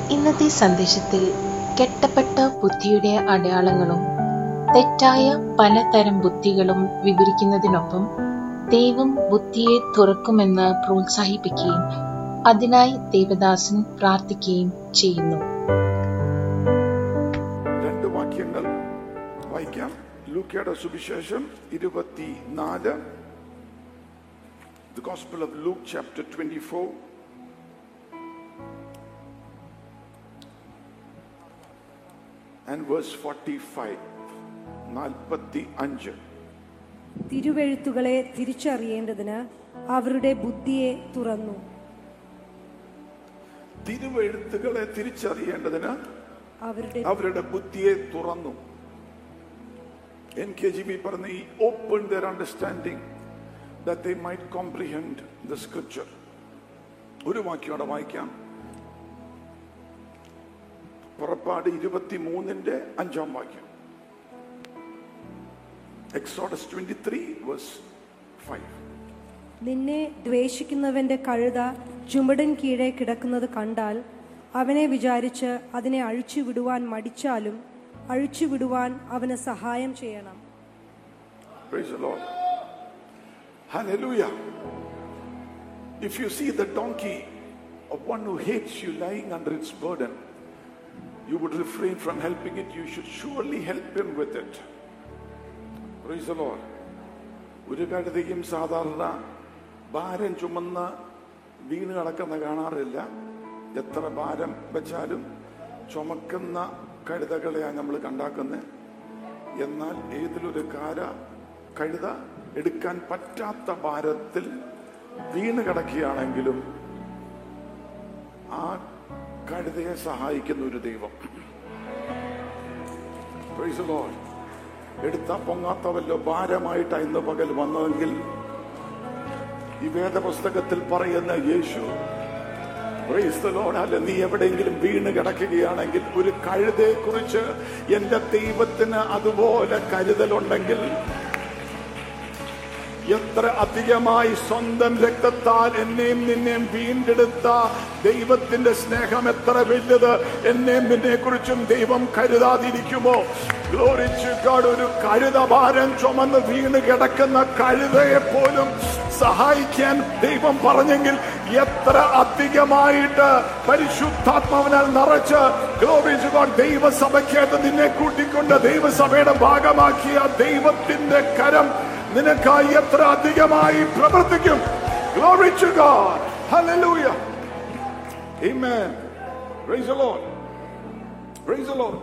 ഇന്നത്തെ സന്ദേശത്തിൽ കെട്ടപ്പെട്ട ബുദ്ധിയുടെ അടയാളങ്ങളും തെറ്റായ പലതരം ബുദ്ധികളും വിവരിക്കുന്നതിനൊപ്പം ദൈവം ബുദ്ധിയെ തുറക്കുമെന്ന് പ്രോത്സാഹിപ്പിക്കുകയും അതിനായി ദേവദാസൻ പ്രാർത്ഥിക്കുകയും ചെയ്യുന്നു. രണ്ട് വാക്യങ്ങൾ വായിക്കാം. ലൂക്കയുടെ സുവിശേഷം 24, The Gospel of Luke chapter 24 and verse 45. 45. തിരുവെഴുത്തുകളെ തിരിച്ചറിയേണ്ടതിന് അവരുടെ ബുദ്ധിയെ തുറന്നു. തിരുവെഴുത്തുകളെ തിരിച്ചറിയേണ്ടതിന് അവരുടെ ബുദ്ധിയെ തുറന്നു. NKJV പറഞ്ഞ ഈ open their understanding that they might comprehend the scripture. ഒരു വാക്യോടെ വായിക്കാം. പുറപ്പാട് 23 5 വാക്യം. Exodus 23 verse 5. നിന്നെ ദ്വേഷിക്കുന്നവന്റെ കഴുത ചുമടിൻ കീഴെ കിടക്കുന്നത് കണ്ടാൽ അവനെ വിചാരിച്ച് അതിനെ അഴിച്ചുവിടുവാൻ മടിച്ചാലും അഴിച്ചുവിടുവാൻ അവന് സഹായം ചെയ്യണം. Praise the Lord. Hallelujah. If you see the donkey of one who hates you lying under its burden, you would refrain from helping it. You should surely help him with it. Praise the Lord. ഒരു കഴുതയും സാധാരണ ഭാരം ചുമന്ന് വീണ് കിടക്കുന്ന കാണാറില്ല. എത്ര ഭാരം വെച്ചാലും ചുമക്കുന്ന കഴുതകളെയാണ് നമ്മൾ കണ്ടാക്കുന്നത്. എന്നാൽ ഏതിലൊരു കഴുത എടുക്കാൻ പറ്റാത്ത ഭാരത്തിൽ വീണ് കിടക്കുകയാണെങ്കിലും ആ കഴുതയെ സഹായിക്കുന്ന ഒരു ദൈവം. Praise the Lord. എടുത്താ പൊങ്ങാത്തവല്ലോ ഭാരമായിട്ടാ ഇന്ന് പകൽ വന്നതെങ്കിൽ ഈ വേദപുസ്തകത്തിൽ പറയുന്ന യേശു, Praise the Lord. അല്ല, നീ എവിടെയെങ്കിലും വീണ് കിടക്കുകയാണെങ്കിൽ ഒരു കഴുതയെ കുറിച്ച് എന്റെ ദൈവത്തിന് അതുപോലെ കരുതലുണ്ടെങ്കിൽ എത്ര അധികമായി സ്വന്തം രക്തത്താൽ എന്നെയും നിന്നെയും വീണ്ടെടുത്ത ദൈവത്തിന്റെ സ്നേഹം എത്ര വലുത്. എന്നെയും നിന്നെ കുറിച്ചും ദൈവം കരുതാതിരിക്കുമോ? Glory to God. ഒരു കഴുത ഭാരം ചുമന്ന് വീണ് കിടക്കുന്ന കഴുതയെ പോലും സഹായിക്കാൻ ദൈവം പറഞ്ഞെങ്കിൽ എത്ര അധികമായിട്ട് പരിശുദ്ധാത്മാവിനാൽ നിറച്ച് Glory to God ദൈവസഭയ്ക്കകത്ത് നിന്നെ കൂട്ടിക്കൊണ്ട് ദൈവസഭയുടെ ഭാഗമാക്കിയ ദൈവത്തിന്റെ കരം നിനക്കായി എത്ര അധികമായി പ്രവർത്തിക്കും. Glory to God. Hallelujah. Amen. Praise the Lord. Praise the Lord.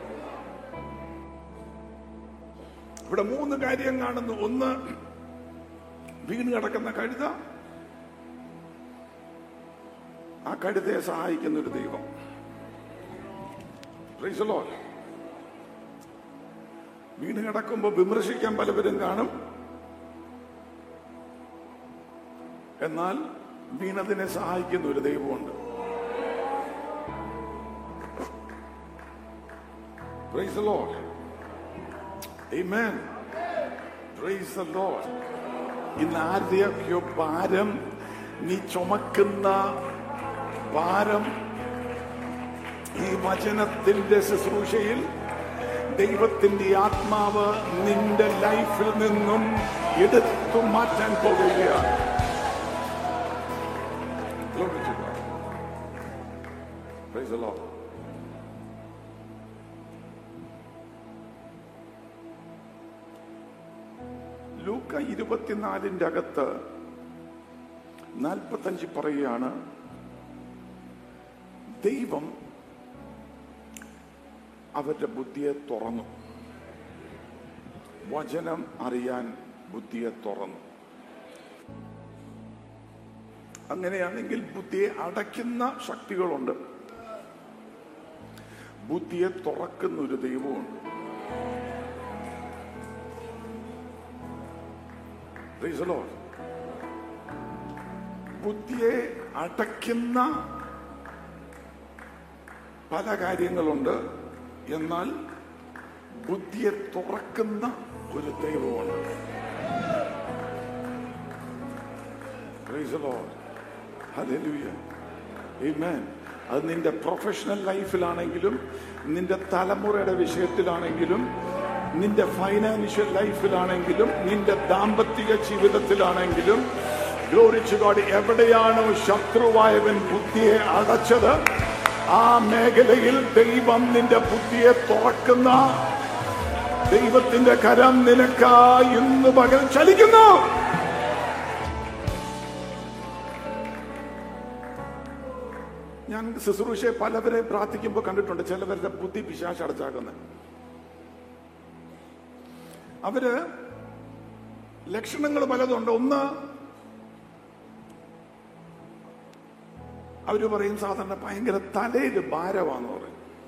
ഇവിടെ 3 കാര്യം കാണുന്നു. ഒന്ന്, വീണ് കിടക്കുന്ന കഴുത, ആ കഴുതയെ സഹായിക്കുന്ന ഒരു ദൈവം. Praise the Lord. വീണ് കിടക്കുമ്പോൾ വിമർശിക്കാൻ പലവരും കാണും. എന്നാൽ വീണതിനെ സഹായിക്കുന്ന ഒരു ദൈവമുണ്ട്. Praise the Lord. Amen. Praise the Lord. ഇന്ന് ആരുടെയൊക്കെയോ ഭാരം, നീ ചുമക്കുന്ന ഭാരം ഈ വചനത്തിന്റെ ശുശ്രൂഷയിൽ ദൈവത്തിന്റെ ആത്മാവ് നിന്റെ ലൈഫിൽ നിന്നും എടുത്തു മാറ്റാൻ പോകുകയാണ്. Glory to God. Praise the Lord. ലൂക്ക 24 അകത്ത് 45 പറയുകയാണ്, ദൈവം അവരുടെ ബുദ്ധിയെ തുറന്നു. വചനം അറിയാൻ ബുദ്ധിയെ തുറന്നു. അങ്ങനെയാണെങ്കിൽ ബുദ്ധിയെ അടയ്ക്കുന്ന ശക്തികളുണ്ട്, ബുദ്ധിയെ തുറക്കുന്ന ഒരു ദൈവമുണ്ട്. Praise the Lord. ബുദ്ധിയെ അടയ്ക്കുന്ന പല കാര്യങ്ങളുണ്ട്, എന്നാൽ ബുദ്ധിയെ തുറക്കുന്ന ഒരു ദൈവമുണ്ട്. Praise the Lord. Hallelujah. Amen. അത് നിന്റെ പ്രൊഫഷണൽ ലൈഫിലാണെങ്കിലും, നിന്റെ തലമുറയുടെ വിഷയത്തിലാണെങ്കിലും, നിന്റെ ഫൈനാൻഷ്യൽ ലൈഫിലാണെങ്കിലും, നിന്റെ ദാമ്പത്തിക ജീവിതത്തിലാണെങ്കിലും, ഗ്ലോറി ടു ഗോഡ്, എവിടെയാണോ ശത്രുവായവൻ ബുദ്ധിയെ അടച്ചത്, ആ മേഖലയിൽ ദൈവം നിന്റെ ബുദ്ധിയെ തുറക്കുന്ന ദൈവത്തിന്റെ കരം നിനക്കായി ഇന്ന് പകൽ ചലിക്കുന്നു. ഞാൻ ശുശ്രൂഷയെ പലവരെ പ്രാർത്ഥിക്കുമ്പോൾ കണ്ടിട്ടുണ്ട്, ചിലവരുടെ ബുദ്ധി പിശാച് അടച്ചാക്കുന്നത്. അവര് ലക്ഷണങ്ങൾ പലതുണ്ട്. ഒന്ന്, അവര് പറയും സാധാരണ ഭയങ്കര തലയിൽ ഭാരമാണെന്ന് പറയും.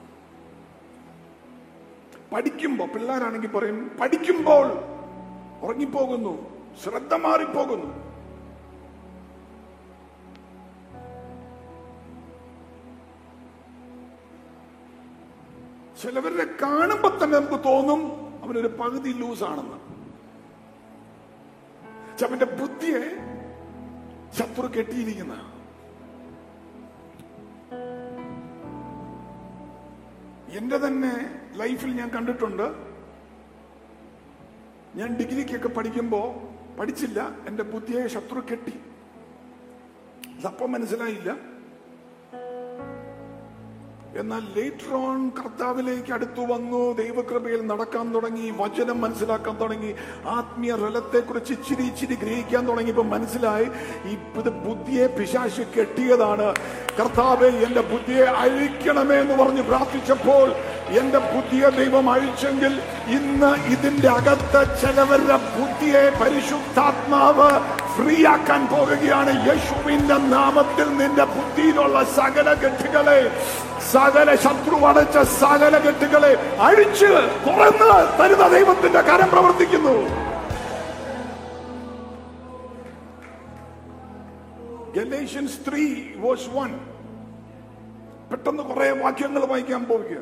പഠിക്കുമ്പോ, പിള്ളേരാണെങ്കിൽ പറയും പഠിക്കുമ്പോൾ ഉറങ്ങിപ്പോകുന്നു, ശ്രദ്ധ മാറിപ്പോകുന്നു. ചിലവരെ കാണുമ്പോ തന്നെ നമുക്ക് തോന്നും അവനൊരു പകുതി ലൂസാണെന്ന്. അവന്റെ ബുദ്ധിയെ ശത്രു കെട്ടിയിരിക്കുന്ന. എന്റെ തന്നെ ലൈഫിൽ ഞാൻ കണ്ടിട്ടുണ്ട്. ഞാൻ ഡിഗ്രിക്കൊക്കെ പഠിക്കുമ്പോ പഠിച്ചില്ല, എന്റെ ബുദ്ധിയെ ശത്രു കെട്ടി. അതപ്പം മനസ്സിലായില്ല. എന്നാൽ ലേറ്റർ ഓൺ കർത്താവിലേക്ക് അടുത്തു വന്നു, ദൈവകൃപയിൽ നടക്കാൻ തുടങ്ങി, വചനം മനസ്സിലാക്കാൻ തുടങ്ങി, ആത്മീയ റലത്തെ കുറിച്ച് ഇച്ചിരി ഇച്ചിരി ഗ്രഹിക്കാൻ തുടങ്ങിയപ്പോ മനസ്സിലായി ഇത് ബുദ്ധിയെ പിശാച് കെട്ടിയതാണ്. കർത്താവേ, എന്റെ ബുദ്ധിയെ അഴിക്കണമേ എന്ന് പറഞ്ഞ് പ്രാർത്ഥിച്ചപ്പോൾ എന്റെ ബുദ്ധിയെ ദൈവം അഴിച്ചെങ്കിൽ ഇന്ന് ഇതിന്റെ അകത്ത് ചിലവരുടെ ബുദ്ധിയെ പരിശുദ്ധാത്മാവ് ഫ്രീ ആക്കാൻ പോകുകയാണ്. യേശുവിന്റെ നാമത്തിൽ നിന്റെ ബുദ്ധിയിലുള്ള സകല കെട്ടുകളെ, സകല ശത്രു അടച്ച സകല കെട്ടുകളെ അഴിച്ച് തുറന്ന് തരുന്ന ദൈവത്തിന്റെ കരം പ്രവർത്തിക്കുന്നു. ഗലേഷ്യൻസ് 3:1. പെട്ടെന്ന് കുറെ വാക്യങ്ങൾ വായിക്കാൻ പോവുക.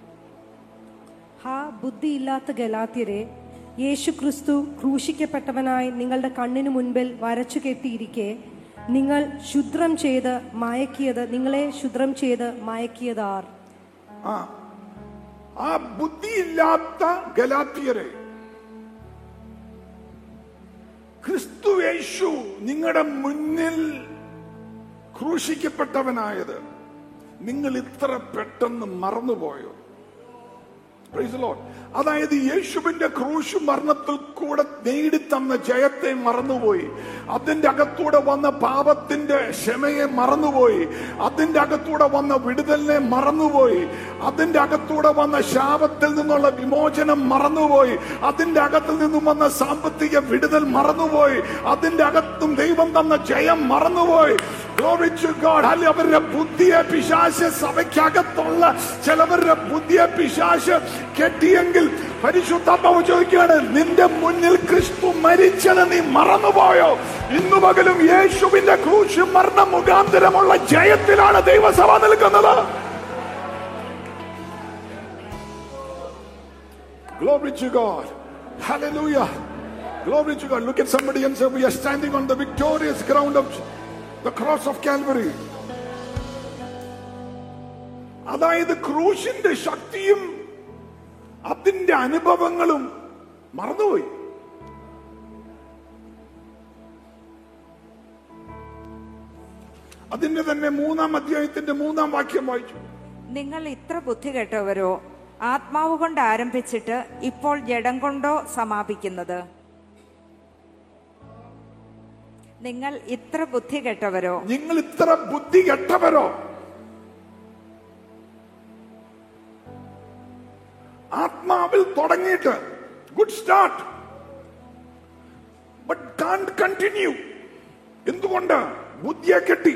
ഹാ ബുദ്ധിയില്ലാത്ത ഗലാത്യരെ, യേശു ക്രിസ്തു ക്രൂശിക്കപ്പെട്ടവനായി നിങ്ങളുടെ കണ്ണിനു മുൻപിൽ വരച്ചു കെട്ടിയിരിക്കെ നിങ്ങളെ ശുദ്രം ചെയ്ത് മയക്കിയതാർ. ആ ബുദ്ധിയില്ലാത്ത ഗലാത്യരെ, ക്രിസ്തു യേശു നിങ്ങളുടെ മുന്നിൽ ക്രൂശിക്കപ്പെട്ടവനായത് നിങ്ങൾ ഇത്ര പെട്ടെന്ന് മറന്നുപോയോ? Praise the Lord. അതായത് യേശുവിന്റെ ക്രൂശ് മരണത്തിൽ കൂടെ നേടിത്തന്ന ജയത്തെ മറന്നുപോയി. അതിന്റെ അകത്തൂടെ വന്ന പാപത്തിന്റെ ക്ഷമയെ മറന്നുപോയി. അതിന്റെ അകത്തൂടെ വന്ന വിടുതലിനെ മറന്നുപോയി. അതിന്റെ അകത്തൂടെ വന്ന ശാപത്തിൽ നിന്നുള്ള വിമോചനം മറന്നുപോയി. അതിന്റെ അകത്തിൽ നിന്നും വന്ന സാമ്പത്തിക വിടുതൽ മറന്നുപോയി. അതിന്റെ അകത്തും ദൈവം തന്ന ജയം മറന്നുപോയി. Glory to God. അവരുടെ ബുദ്ധിയെ പിശാച്, സഭയ്ക്കകത്തുള്ള ചിലവരുടെ ബുദ്ധിയെ പിശാച് കെട്ടിയെങ്കിൽ പരിശുദ്ധാത്മാവ് ചോദിക്കുകയാണ്, നിന്റെ മുന്നിൽ ക്രിസ്തു മരിച്ചത് നീ മറന്നുപോയോ? ഇന്നു പകലും യേശുവിന്റെ ക്രൂശ് മരണ മുഖാന്തരമുള്ള ജയത്തിലാണ് ദൈവസഭ നിൽക്കുന്നത്. Glory to God. Hallelujah. Glory to God. Look at somebody and say, we are standing on the victorious ground of the cross of Calvary. അതായത് ക്രൂശിന്റെ ശക്തിയും അതിന്റെ അനുഭവങ്ങളും മറന്നുപോയി. അതിന്റെ തന്നെ 3-ാം അധ്യായത്തിന്റെ 3-ാം വാക്യം വായിച്ചു. നിങ്ങൾ ഇത്ര ബുദ്ധി കെട്ടവരോ, ആത്മാവ് കൊണ്ട് ആരംഭിച്ചിട്ട് ഇപ്പോൾ ജഡം കൊണ്ടോ സമാപിക്കുന്നത്? നിങ്ങൾ ഇത്ര ബുദ്ധി കെട്ടവരോ, നിങ്ങൾ ഇത്ര ബുദ്ധി കെട്ടവരോ, ആത്മാവിൽ തുടങ്ങിയിട്ട് good start, but can't continue. എന്തുകൊണ്ട്? ബുദ്ധിയെ കെട്ടി.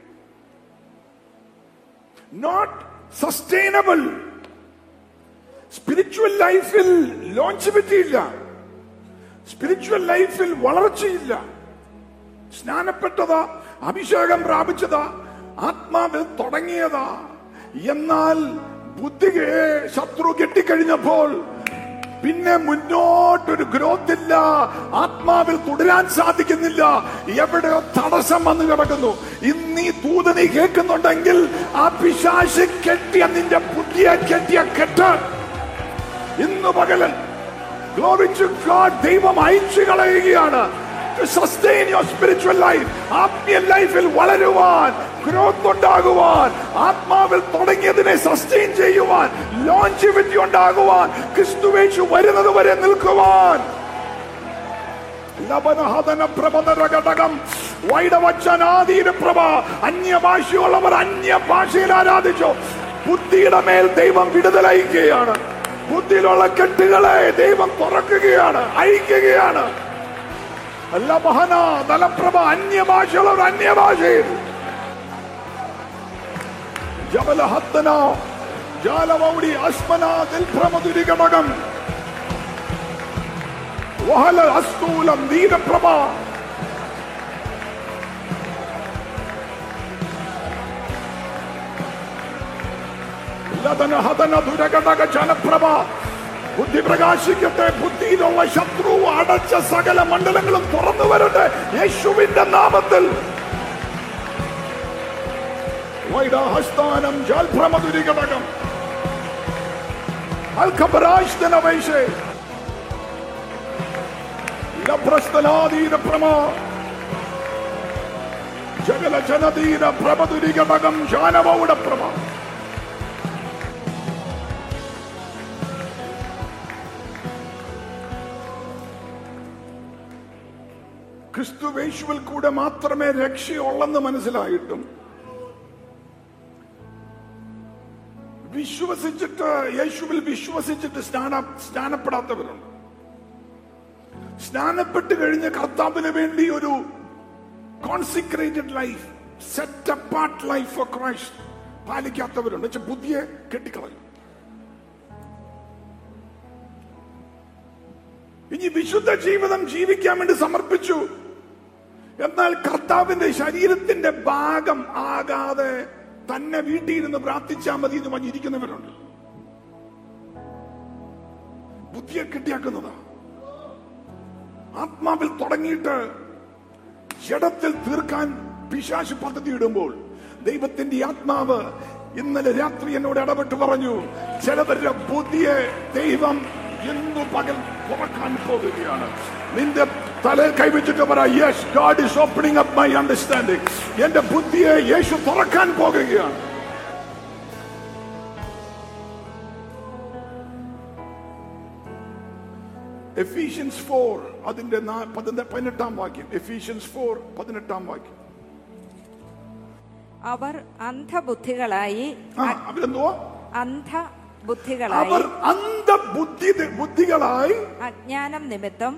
Not sustainable. സ്പിരിച്വൽ ലൈഫിൽ ലോഞ്ചിബിലിറ്റി ഇല്ല. സ്പിരിച്വൽ ലൈഫിൽ വളർച്ചയില്ല. സ്നാനപ്പെട്ടതാ, അഭിഷേകം പ്രാപിച്ചതാ, ആത്മാവിൽ തുടങ്ങിയതാ. എന്നാൽ ബുദ്ധിയെ ശത്രു കെട്ടിക്കഴിഞ്ഞപ്പോൾ പിന്നെ മുന്നോട്ടൊരു ഗ്രോത്ത് ഇല്ല, ആത്മാവിൽ തുടരാൻ സാധിക്കുന്നില്ല, എവിടെയോ തടസ്സം വന്ന് കിടക്കുന്നു. ഇന്ന് ഈ ദൂത് നീ കേൾക്കുന്നുണ്ടെങ്കിൽ ആ പിശാച് കെട്ടിയ നിന്റെ പുതിയ കെട്ടിയ കെട്ട് ഇന്ന് പകലൻ Glory to God, ദൈവം അയച്ചു കളയുകയാണ്. To sustain your spiritual life, ആത്മീയ ലൈഫിൽ വളരുവാൻ, ഗ്രോത്ത് ഉണ്ടാകുവാൻ, ആത്മാവിൽ തുടങ്ങിയതിനെ സസ്റ്റെയിൻ ചെയ്യുവാൻ, ലോഞ്ചിവിറ്റി ഉണ്ടാകുവാൻ, ക്രിസ്തുവേശു വരുന്നത് വരെ നിൽക്കുവാൻ. ലബനഹദന പ്രബദരഘടകം വൈഡവച്ചനാദീന പ്രഭ. അന്യഭാഷയുള്ളവർ അന്യഭാഷയിൽ ആരാധിച്ചു. ബുദ്ധിയുടെ മേൽ ദൈവം വിടുതലയക്കുകയാണ്. ബുദ്ധിയിലുള്ള കെട്ടുകളെ ദൈവം തുറക്കുകയാണ്, അഴിക്കുകയാണ്. ലബഹന ദലപ്രഭ അന്യഭാഷയുള്ളവർ അന്യഭാഷയിൽ. ജബലഹത്തന ജാലവൗടി അസ്മന ദിൽഭ്രമതുരി ഘടകം വഹല അസ്തൂലം ദീനപ്രഭ. ജനപ്രഭ ബുദ്ധി പ്രകാശിക്കട്ടെ. ബുദ്ധിയിലുള്ള ശത്രു അടച്ച സകല മണ്ഡലങ്ങളും തുറന്നു വരട്ടെ യേശുവിന്റെ നാമത്തിൽ. വൈഡഹസ്താനം ജാൽഭ്രമതുരി ഘടകം അൽഖബരാഷ്തനവൈശേ ലഭ്രസ്തനാദീന പ്രമ ജഗല ജനദീന പ്രഭതുരി ഘടകം ജാനവൗഡ പ്രമ. ക്രിസ്തുവേശുവിൽ കൂടെ മാത്രമേ രക്ഷയുള്ളെന്ന് മനസ്സിലായിട്ടും വിശ്വസിച്ചിട്ട് യേശുവിൽ വിശ്വസിച്ചിട്ട് സ്നാനപ്പെടാത്തവരുണ്ട്. സ്നാനപ്പെട്ട് കഴിഞ്ഞ് കർത്താവിന് വേണ്ടി ഒരു consecrated life, set apart life for Christ പാലിക്കാത്തവരുണ്ട്. ബുദ്ധിയെ കെട്ടിക്കളയും. ഇനി വിശുദ്ധ ജീവിതം ജീവിക്കാൻ വേണ്ടി സമർപ്പിച്ചു, എന്നാൽ കർത്താവിന്റെ ശരീരത്തിന്റെ ഭാഗം ആകാതെ തന്നെ വീട്ടിലിരുന്ന് പ്രാർത്ഥിച്ചാൽ മതി എന്ന് പറഞ്ഞിരിക്കുന്നവരുണ്ട്. ബുദ്ധിയെ കെട്ടിയാക്കുന്നതാ. ആത്മാവിൽ തുടങ്ങിയിട്ട് ജഡത്തിൽ തീർക്കാൻ പിശാച് പദ്ധതി ഇടുമ്പോൾ ദൈവത്തിന്റെ ആത്മാവ് ഇന്നലെ രാത്രി എന്നോട് ഇടപെട്ട് പറഞ്ഞു, ചിലവരുടെ ബുദ്ധിയെ ദൈവം ഇന്ന് പകൽ തുറക്കാൻ പോകുകയാണ്. നിന്റെ തലയിൽ കൈവച്ചിട്ട് പറ, yes God is opening up my understanding. എന്റെ ബുദ്ധിയെ യേശു തുറക്കാൻ പോകുകയാണ്. എഫീഷ്യൻസ് 4 അതിന്റെ 18-ാം വാക്യം. എഫീഷ്യൻസ് 4:18 വാക്യം. അവർ അന്ധബുദ്ധികളായി അവരെന്തോ അന്ധബുദ്ധികളായി അവർ അന്ധബുദ്ധികളായി അജ്ഞാനം നിമിത്തം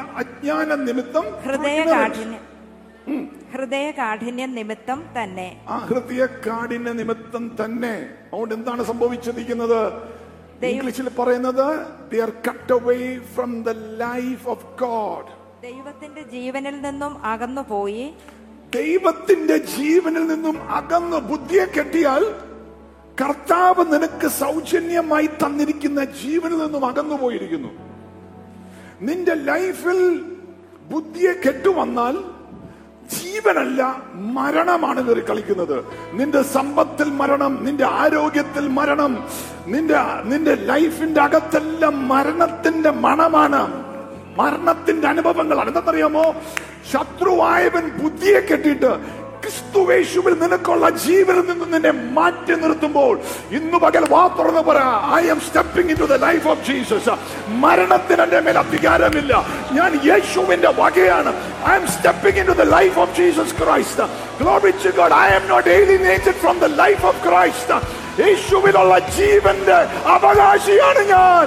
ഹൃദയകാഠിന്യം നിമിത്തം തന്നെ. ഹൃദയകാഠിന്യ നിമിത്തം തന്നെ. അതുകൊണ്ട് എന്താണ് സംഭവിച്ചിരിക്കുന്നത്? ഇംഗ്ലീഷിൽ പറയുന്നത് they are cut away from the life of God. ദൈവത്തിന്റെ ജീവനിൽ നിന്നും അകന്നുപോയി. ദൈവത്തിന്റെ ജീവനിൽ നിന്നും അകന്നു ബുദ്ധിയെ കെട്ടിയാൽ കർത്താവ് നിനക്ക് സൗജന്യമായി തന്നിരിക്കുന്ന ജീവനിൽ നിന്നും അകന്നു പോയിരിക്കുന്നു. നിന്റെ ലൈഫിൽ ബുദ്ധിയെ കെട്ടുവന്നാൽ ജീവനല്ല മരണമാണ് കയറി കളിക്കുന്നത്. നിന്റെ സമ്പത്തിൽ മരണം, നിന്റെ ആരോഗ്യത്തിൽ മരണം, നിന്റെ ലൈഫിന്റെ അകത്തെല്ലാം മരണത്തിന്റെ മണമാണ്, മരണത്തിന്റെ അനുഭവങ്ങളാണ്. എന്താണെന്നറിയാമോ? ശത്രുവായവൻ ബുദ്ധിയെ കെട്ടിയിട്ട് ക്രിസ്തുവേശുവിൽ നിനക്കുള്ള ജീവനിൽ നിന്ന് നിന്നെ മാറ്റി നിർത്തുമ്പോൾ ഇന്ന് പകൽ വാ തുറന്ന് പറ, I am stepping in to the life of Jesus. മരണത്തിന് എന്റെ മേൽ അധികാരമില്ല, ഞാൻ യേശുവിന്റെ വകയാണ്. I am stepping in to the life of Jesus Christ. Glory to God. I am not alienated from the life of Christ. യേശുവിലുള്ള ജീവന്റെ അവകാശിയാണ് ഞാൻ.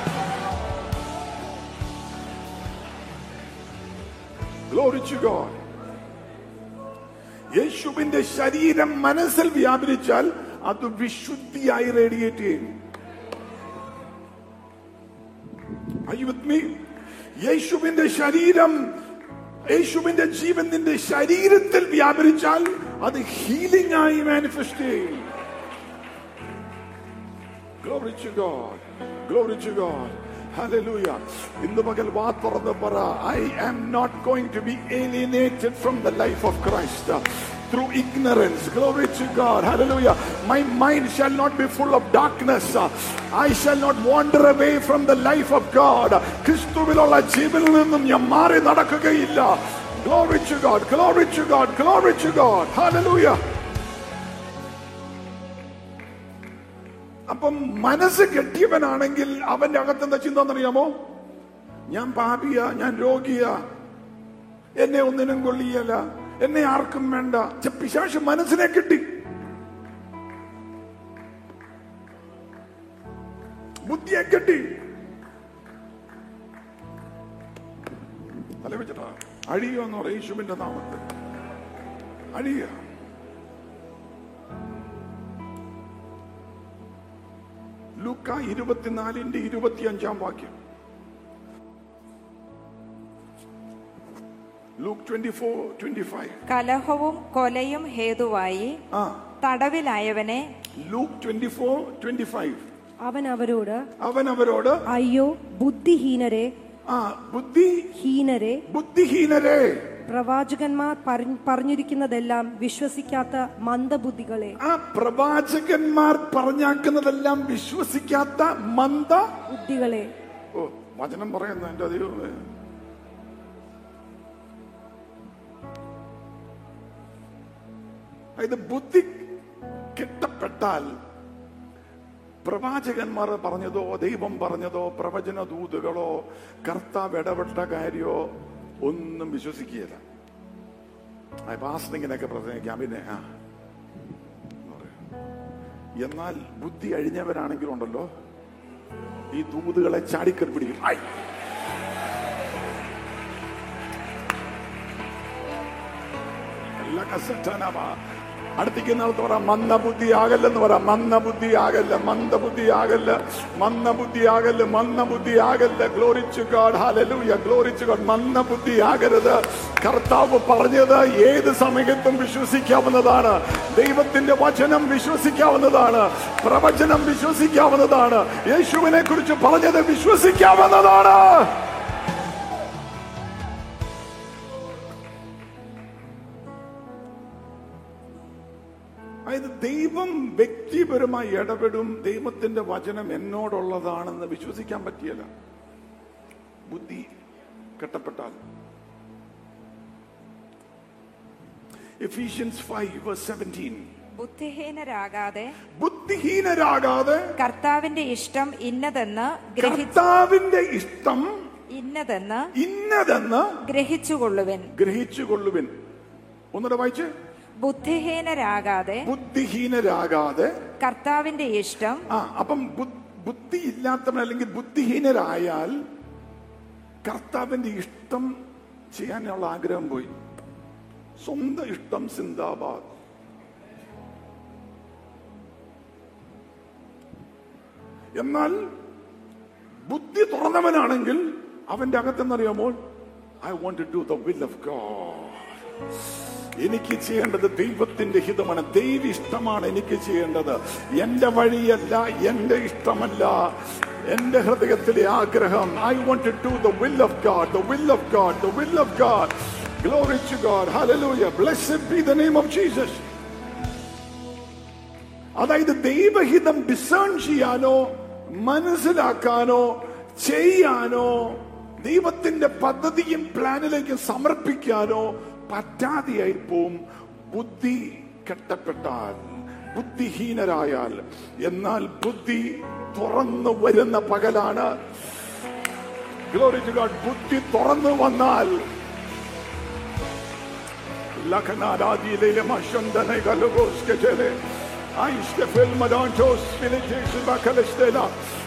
Glory to God. യേശുവിന്റെ ശരീരം മനസ്സിൽ വ്യാപരിച്ചാൽ അത് വിശുദ്ധിയായി റേഡിയേറ്റ് ചെയ്യും. Are you with me? യേശുവിന്റെ ശരീരം, യേശുവിന്റെ ജീവൻ നിന്റെ ശരീരത്തിൽ വ്യാപരിച്ചാൽ അത് ഹീലിംഗ് ആയി മാനിഫെസ്റ്റ് ചെയ്യും. Glory to God. Glory to God. Hallelujah. ഇന്ന് പകൽ വാ തുറന്ന് പറ, I am not going to be alienated from the life of Christ through ignorance. Glory to God. Hallelujah. My mind shall not be full of darkness. I shall not wander away from the life of God. ക്രിസ്തുവിലുള്ള ജീവനിൽ നിന്നും ഞാൻ മാറി നടക്കുകയില്ല. Glory to God. Glory to God. Glory to God. Hallelujah. അപ്പം മനസ്സ് കെട്ടിയവനാണെങ്കിൽ അവന്റെ അകത്തെന്താ ചിന്ത എന്നറിയാമോ? ഞാൻ പാപിയ, ഞാൻ രോഗിയ, എന്നെ ഒന്നിനും കൊള്ളിയല്ല, എന്നെ ആർക്കും വേണ്ട. പിശാച് മനസ്സിനെ കെട്ടി, ബുദ്ധിയെ കെട്ടി. തല വെച്ചിട്ടാ അഴിയോ എന്ന് പറയും യേശുവിന്റെ നാമത്തിൽ. അഴിയ. ലൂക്ക 24:25 Luke 24:25. കലഹവും കൊലയും ഹേതുവായി തടവിലായവനെ. Luke 24:25. അവൻ അവരോട് അയ്യോ ബുദ്ധിഹീനരെ, ബുദ്ധിഹീനരെ, പ്രവാചകന്മാർ പറഞ്ഞിരിക്കുന്നതെല്ലാം വിശ്വസിക്കാത്ത മന്ദബുദ്ധികളെ. പ്രവാചകന്മാർ പറഞ്ഞാക്കുന്നതെല്ലാം വിശ്വസിക്കാത്ത മന്ദബുദ്ധികളെ. ഓ, വചനം പറയുന്ന എന്റെ ദൈവം. ഇത് ബുദ്ധി കെട്ടപ്പെട്ടാൽ പ്രവാചകന്മാർ പറഞ്ഞതോ ദൈവം പറഞ്ഞതോ പ്രവചന ദൂതുകളോ കർത്താവ് ഇടപെട്ട കാര്യോ ഒന്നും വിശ്വസിക്കുകയില്ല. പാസ്റ്ററിങ്ങനൊക്കെ പ്രസംഗിക്കാം, പിന്നെ എന്നാൽ ബുദ്ധി അഴിഞ്ഞവരാണെങ്കിലും ഉണ്ടല്ലോ, ഈ ദൂതുകളെ ചാടിക്കറി പിടിക്കും. എല്ലാ കസറ്റാനാ അടുത്തേക്കുന്ന ആൾക്ക് പറ, മന്ദബുദ്ധിയാകല്ലെന്ന് പറ. മന്ദബുദ്ധിയാകല്ല, മന്ദബുദ്ധിയാകല്ല, മന്ദബുദ്ധിയാകല്ല, മന്ദബുദ്ധിയാകല്ല. Glory to God. Hallelujah. Glory to God. മന്ദബുദ്ധിയാകരുത്. കർത്താവ് പറഞ്ഞത് ഏത് സമയത്തും വിശ്വസിക്കാവുന്നതാണ്. ദൈവത്തിന്റെ വചനം വിശ്വസിക്കാവുന്നതാണ്. പ്രവചനം വിശ്വസിക്കാവുന്നതാണ്. യേശുവിനെ കുറിച്ച് പറഞ്ഞത് വിശ്വസിക്കാവുന്നതാണ്. അതായത് ദൈവം വ്യക്തിപരമായി ഇടപെടും. ദൈവത്തിന്റെ വചനം എന്നോടുള്ളതാണെന്ന് വിശ്വസിക്കാൻ പറ്റിയല്ല, ബുദ്ധി കെട്ടപ്പെട്ടാൽ. Ephesians 5:17. ബുദ്ധിഹീനരാകാതെ കർത്താവിന്റെ ഇഷ്ടം ഇന്നതെന്ന് ഗ്രഹിച്ചുകൊള്ളുവിൻ. ഒന്നുകൂടെ വായിച്ച്. ബുദ്ധിഹീനരാകാതെ കർത്താവിന്റെ ഇഷ്ടം. അപ്പം ബുദ്ധി ഇല്ലാത്തവൻ അല്ലെങ്കിൽ ബുദ്ധിഹീനരായാൽ കർത്താവിന്റെ ഇഷ്ടം ചെയ്യാനുള്ള ആഗ്രഹം പോയി. സ്വന്തം ഇഷ്ടം സിന്ദാബാദ്. എന്നാൽ ബുദ്ധി തുറന്നവനാണെങ്കിൽ അവന്റെ അകത്തെന്നറിയാമോ, I want to do the will of God. എനിക്ക് ചെയ്യേണ്ടത് ദൈവത്തിന്റെ ഹിതമാണ്, ദൈവ ഇഷ്ടമാണ് എനിക്ക് ചെയ്യേണ്ടത്. എന്റെ വഴിയല്ല, എന്റെ ഇഷ്ടമല്ല, എന്റെ ഹൃദയത്തിലെ ആഗ്രഹം. I want to do the will of God, the will of God, the will of God. Glory to God. Hallelujah. Blessed be the name of Jesus. അതായത് ദൈവഹിതം ഡിസേൺ ചെയ്യാനോ മനസ്സിലാക്കാനോ ചെയ്യാനോ ദൈവത്തിന്റെ പദ്ധതിയും പ്ലാനിലേക്കും സമർപ്പിക്കാനോ പറ്റാതെയായി പോവും ബുദ്ധി കെട്ടപ്പെട്ടാൽ, ബുദ്ധിഹീനരായാൽ. എന്നാൽ ബുദ്ധി തുറന്നു വരുന്ന പകലാണ്. Glory to God. ബുദ്ധി തുറന്നു വന്നാൽ ലഖനാരാദിയിലെ മഷന്തനെ ഗലഗോസ്കെജലെ ഐസ്കെഫൽ മദാന്റോസ് ഫിലിറ്റേഷൻ ബക്കലസ്തേല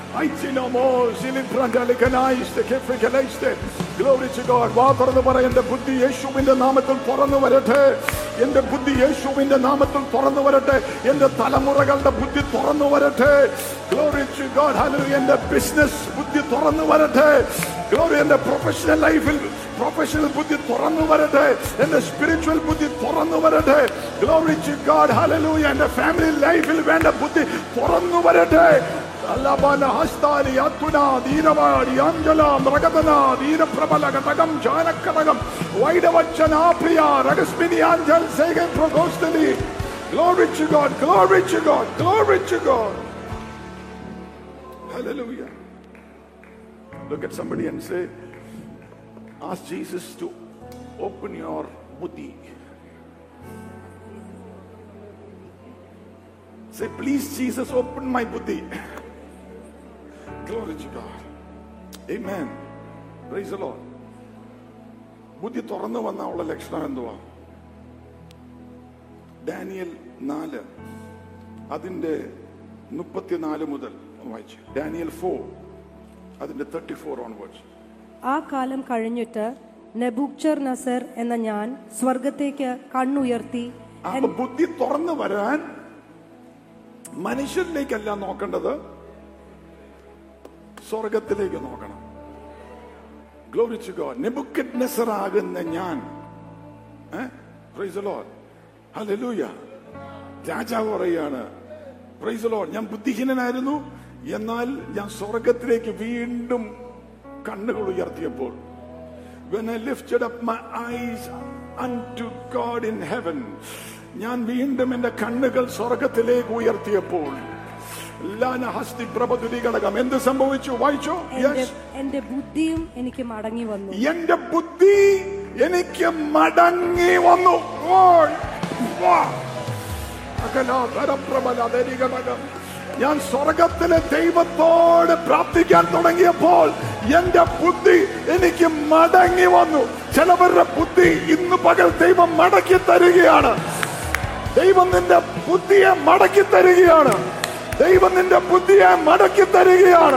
വാ തുറന്ന് പറ, എന്റെ ബുദ്ധി യേശുവിന്റെ നാമത്തിൽ തുറന്നു വരട്ടെ. എന്റെ ബുദ്ധി യേശുവിന്റെ നാമത്തിൽ തുറന്നു വരട്ടെ. എന്റെ തലമുറകളുടെ ബുദ്ധി തുറന്നു വരട്ടെ. Glory to God. ഹല്ലേലൂയ. എന്റെ ബിസിനസ് ബുദ്ധി തുറന്നു വരട്ടെ. ഗ്ലോറി. എന്റെ പ്രൊഫഷണൽ ലൈഫിൽ പ്രൊഫഷണൽ ബുദ്ധി തുറന്നു വരട്ടെ. എന്റെ സ്പിരിച്വൽ ബുദ്ധി തുറന്നു വരട്ടെ. Glory to God. ഹല്ലേലൂയ. എന്റെ ഫാമിലി ലൈഫിൽ വേണ്ട ബുദ്ധി തുറന്നു വരട്ടെ. Alabana hastali atuna dheeravadi anjala mragadana dheeraprabalagatagam janakkanagam vaidavachana priya ragasmini anjal segam pragostali. Glory to God, glory to God, glory to God. Hallelujah. Look at somebody and say, ask Jesus to open your buddhi. Say, please Jesus, open my buddhi. Glory to God. Amen. Praise the Lord. ബുദ്ധി തുറന്നു വന്നുള്ള ലക്ഷണം എന്തുവാ? Daniel 4 അതിന്റെ 34 മുതൽ വായിച്ചു. Daniel 4 അതിന്റെ 34 onwards. ആ കാലം കഴിഞ്ഞിട്ട് നെബൂഖദ്നേസർ എന്ന ഞാൻ സ്വർഗത്തേക്ക് കണ്ണുയർത്തി. ബുദ്ധി തുറന്നു വരാൻ മനുഷ്യരിലേക്കല്ല നോക്കേണ്ടത്, സ്വർഗത്തിലേക്ക് നോക്കണം. Glory to God. നെബൂഖദ്നേസർ ആകുന്ന ഞാൻ, praise the Lord, hallelujah, രാജാവ് പറയാണ്, praise the Lord, ഞാൻ ബുദ്ധിഹീനനായിരുന്നു, എന്നാൽ ഞാൻ സ്വർഗത്തിലേക്ക് വീണ്ടും കണ്ണുകൾ ഉയർത്തിയപ്പോൾ, when I lifted up my eyes unto God in heaven, ഞാൻ വീണ്ടും എന്റെ കണ്ണുകൾ സ്വർഗത്തിലേക്ക് ഉയർത്തിയപ്പോൾ എന്ത് സംഭവിച്ചു? വായിച്ചോ. എന്റെ ബുദ്ധിയും എനിക്ക് മടങ്ങി വന്നു. എന്റെ ബുദ്ധി എനിക്ക് മടങ്ങി വന്നു. ഞാൻ സ്വർഗത്തിലെ ദൈവത്തോട് പ്രാർത്ഥിക്കാൻ തുടങ്ങിയപ്പോൾ എന്റെ ബുദ്ധി എനിക്ക് മടങ്ങി വന്നു. ചിലവരുടെ ബുദ്ധി ഇന്ന് പകൽ ദൈവം മടക്കി തരികയാണ്. ദൈവം നിന്റെ ബുദ്ധിയെ മടക്കി തരികയാണ്. ദൈവം നിന്റെ ബുദ്ധിയെ മടക്കി തരികയാണ്.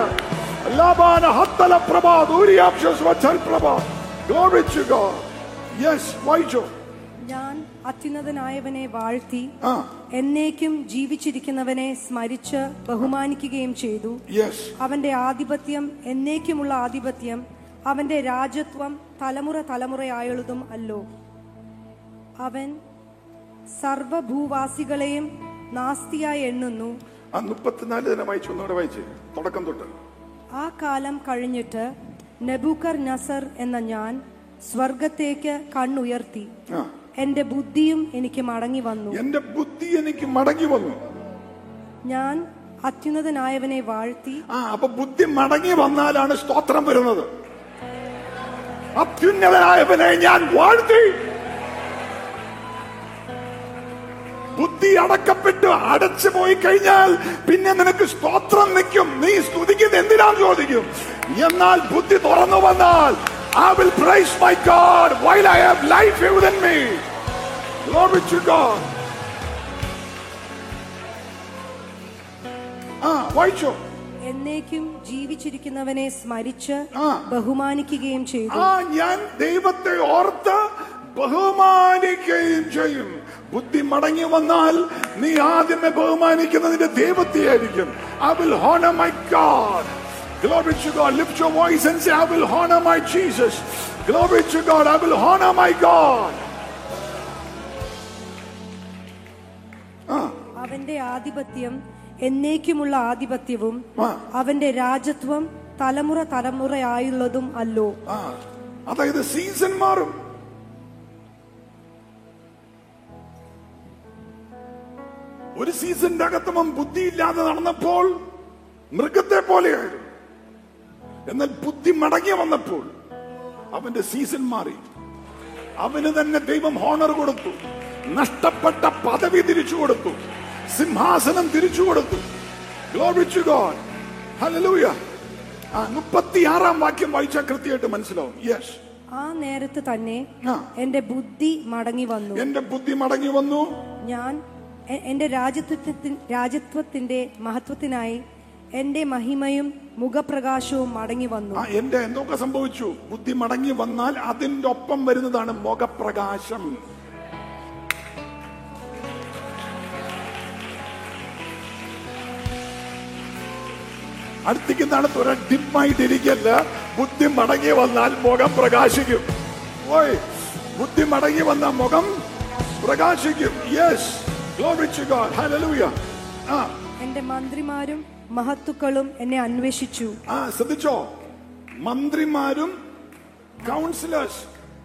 ഞാൻ അത്യുന്നതനായവനെ വാഴ്ത്തി എന്നേക്കും ജീവിച്ചിരിക്കുന്നവനെ സ്മരിച്ച് ബഹുമാനിക്കുകയും ചെയ്തു. അവന്റെ ആധിപത്യം എന്നേക്കുമുള്ള ആധിപത്യം, അവന്റെ രാജത്വം തലമുറ തലമുറയായുള്ളതും അല്ലോ. അവൻ സർവഭൂവാസികളെയും നാസ്തിയായി എണ്ണുന്നു. 34 തുടക്കം തൊട്ട്. ആ കാലം കഴിഞ്ഞിട്ട് നെബൂഖദ്നേസർ എന്ന ഞാൻ സ്വർഗത്തേക്ക് കണ്ണുയർത്തി. എന്റെ ബുദ്ധിയും എനിക്ക് മടങ്ങി വന്നു. എന്റെ ബുദ്ധി എനിക്ക് മടങ്ങി വന്നു. ഞാൻ അത്യുന്നതനായവനെ വാഴ്ത്തി. അപ്പൊ ബുദ്ധി മടങ്ങി വന്നാലാണ് സ്തോത്രം വരുന്നത്. അത്യുന്നതനായവനെ ഞാൻ വാഴ്ത്തി. ബുദ്ധി അടക്കപ്പെട്ട് അടച്ചു പോയി കഴിഞ്ഞാൽ പിന്നെ നിനക്ക് സ്തോത്രം നിൽക്കും. നീ സ്തുതിക്കുന്നത് എന്തിനാന്ന് ചോദിക്കും. എന്നാൽ ബുദ്ധി തുറന്നു വന്നാൽ I will praise my God while I have life within me. Glory to God. വായിച്ചോ. എന്നേക്കും ജീവിച്ചിരിക്കുന്നവനെ സ്മരിച്ച് ബഹുമാനിക്കുകയും ചെയ്തു. ഞാൻ ദൈവത്തെ ഓർത്ത് ബഹുമാനിക്കുകയും ചെയ്യും. ബുദ്ധി മടങ്ങി വന്നാൽ നീ ആദ്യമേ ബഹുമാനിക്കുന്നതിന്റെ ദൈവത്തെ ആയിരിക്കും. I will honor my God. Glory to God. Lift your voice and say, I will honor my Jesus. Glory to God. I will honor my God. അവന്റെ ആധിപത്യം എന്നേക്കുമുള്ള ആധിപത്യവും അവന്റെ രാജത്വം തലമുറ തലമുറയായുള്ളതും അല്ലോ. അതായത് സീസൺ മാറും. ഒരു സീസണിന്റെ അകത്ത് ബുദ്ധിയില്ലാതെ നടന്നപ്പോൾ മൃഗത്തെ പോലെയായിരുന്നു. എന്നാൽ ബുദ്ധി മടങ്ങി വന്നപ്പോൾ അവന്റെ സീസൺ മാറി. അവന് തന്നെ ദൈവം ഹോണർ കൊടുത്തു. നഷ്ടപ്പെട്ട പദവി തിരിച്ചു കൊടുത്തു. സിംഹാസനം തിരിച്ചു കൊടുത്തു. Glory to God. Hallelujah. 36 വാക്യം വായിച്ചാൽ കൃത്യമായിട്ട് മനസ്സിലാവും. യെസ്. ആ നേരത്ത് തന്നെ എന്റെ ബുദ്ധി മടങ്ങി വന്നു. എന്റെ ബുദ്ധി മടങ്ങി വന്നു. ഞാൻ എന്റെ രാജത്വത്തിന്റെ മഹത്വത്തിനായി എന്റെ മഹിമയും മുഖപ്രകാശവും മടങ്ങി വന്നു. എന്റെ എന്തൊക്കെ സംഭവിച്ചു? ബുദ്ധി മടങ്ങി വന്നാൽ അതിന്റെ ഒപ്പം വരുന്നതാണ് മുഖപ്രകാശം. അടുത്തിരിക്കുന്ന ഡിപ്പായിട്ടിരിക്കല്ല. ബുദ്ധി മടങ്ങി വന്നാൽ മുഖം പ്രകാശിക്കും. ബുദ്ധി മടങ്ങി വന്ന മുഖം പ്രകാശിക്കും. Yes. Glory to God. Hallelujah. എന്റെ മന്ത്രിമാരും മഹത്തുക്കളും എന്നെ അന്വേഷിച്ചു. ശ്രദ്ധിച്ചോ, മന്ത്രിമാരും കൗൺസിലേഴ്സ്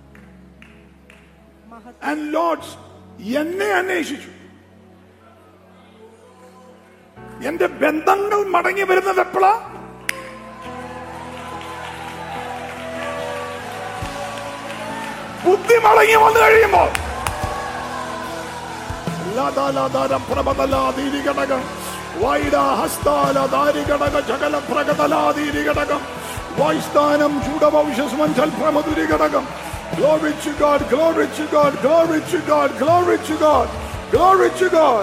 ആൻഡ് ലോർഡ്സ് എന്നെ അന്വേഷിച്ചു. എന്റെ ബന്ധങ്ങൾ മടങ്ങി വരുന്നത് എപ്പോഴാ? ബുദ്ധി മടങ്ങി വന്നു കഴിയുമ്പോൾ. വായ്സ്ഥാനം ചൂടവംശസ്മഞ്ചൽ പ്രമധുരി ഘടകം. Glory to God, glory to God, glory to God, glory to God, glory to God.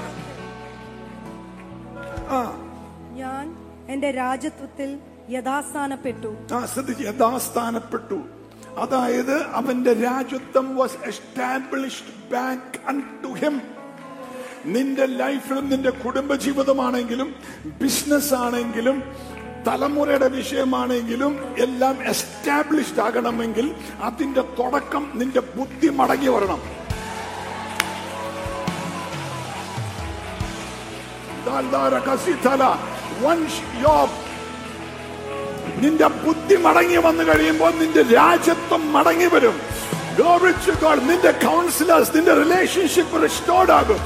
ഞാൻ എന്റെ രാജത്വത്തിൽ യഥാസ്ഥാനപ്പെട്ടു. യഥാസ്ഥാനപ്പെട്ടു. അതായത് അവന്റെ രാജത്വം was established back unto him. നിന്റെ ലൈഫിലും നിന്റെ കുടുംബജീവിതമാണെങ്കിലും ബിസിനസ് ആണെങ്കിലും തലമുറയുടെ വിഷയമാണെങ്കിലും എല്ലാം എസ്റ്റാബ്ലിഷ്ഡ് ആകണമെങ്കിൽ അതിന്റെ തുടക്കം നിന്റെ ബുദ്ധി മടങ്ങി വരണം. നിന്റെ ബുദ്ധി മടങ്ങി വന്നു കഴിയുമ്പോൾ നിന്റെ രാജ്യത്വം മടങ്ങി വരും. Glory to God. നിന്റെ കൗൺസിലേഴ്സ്, നിന്റെ റിലേഷൻഷിപ്പ് റിസ്റ്റോർഡ് ആകും.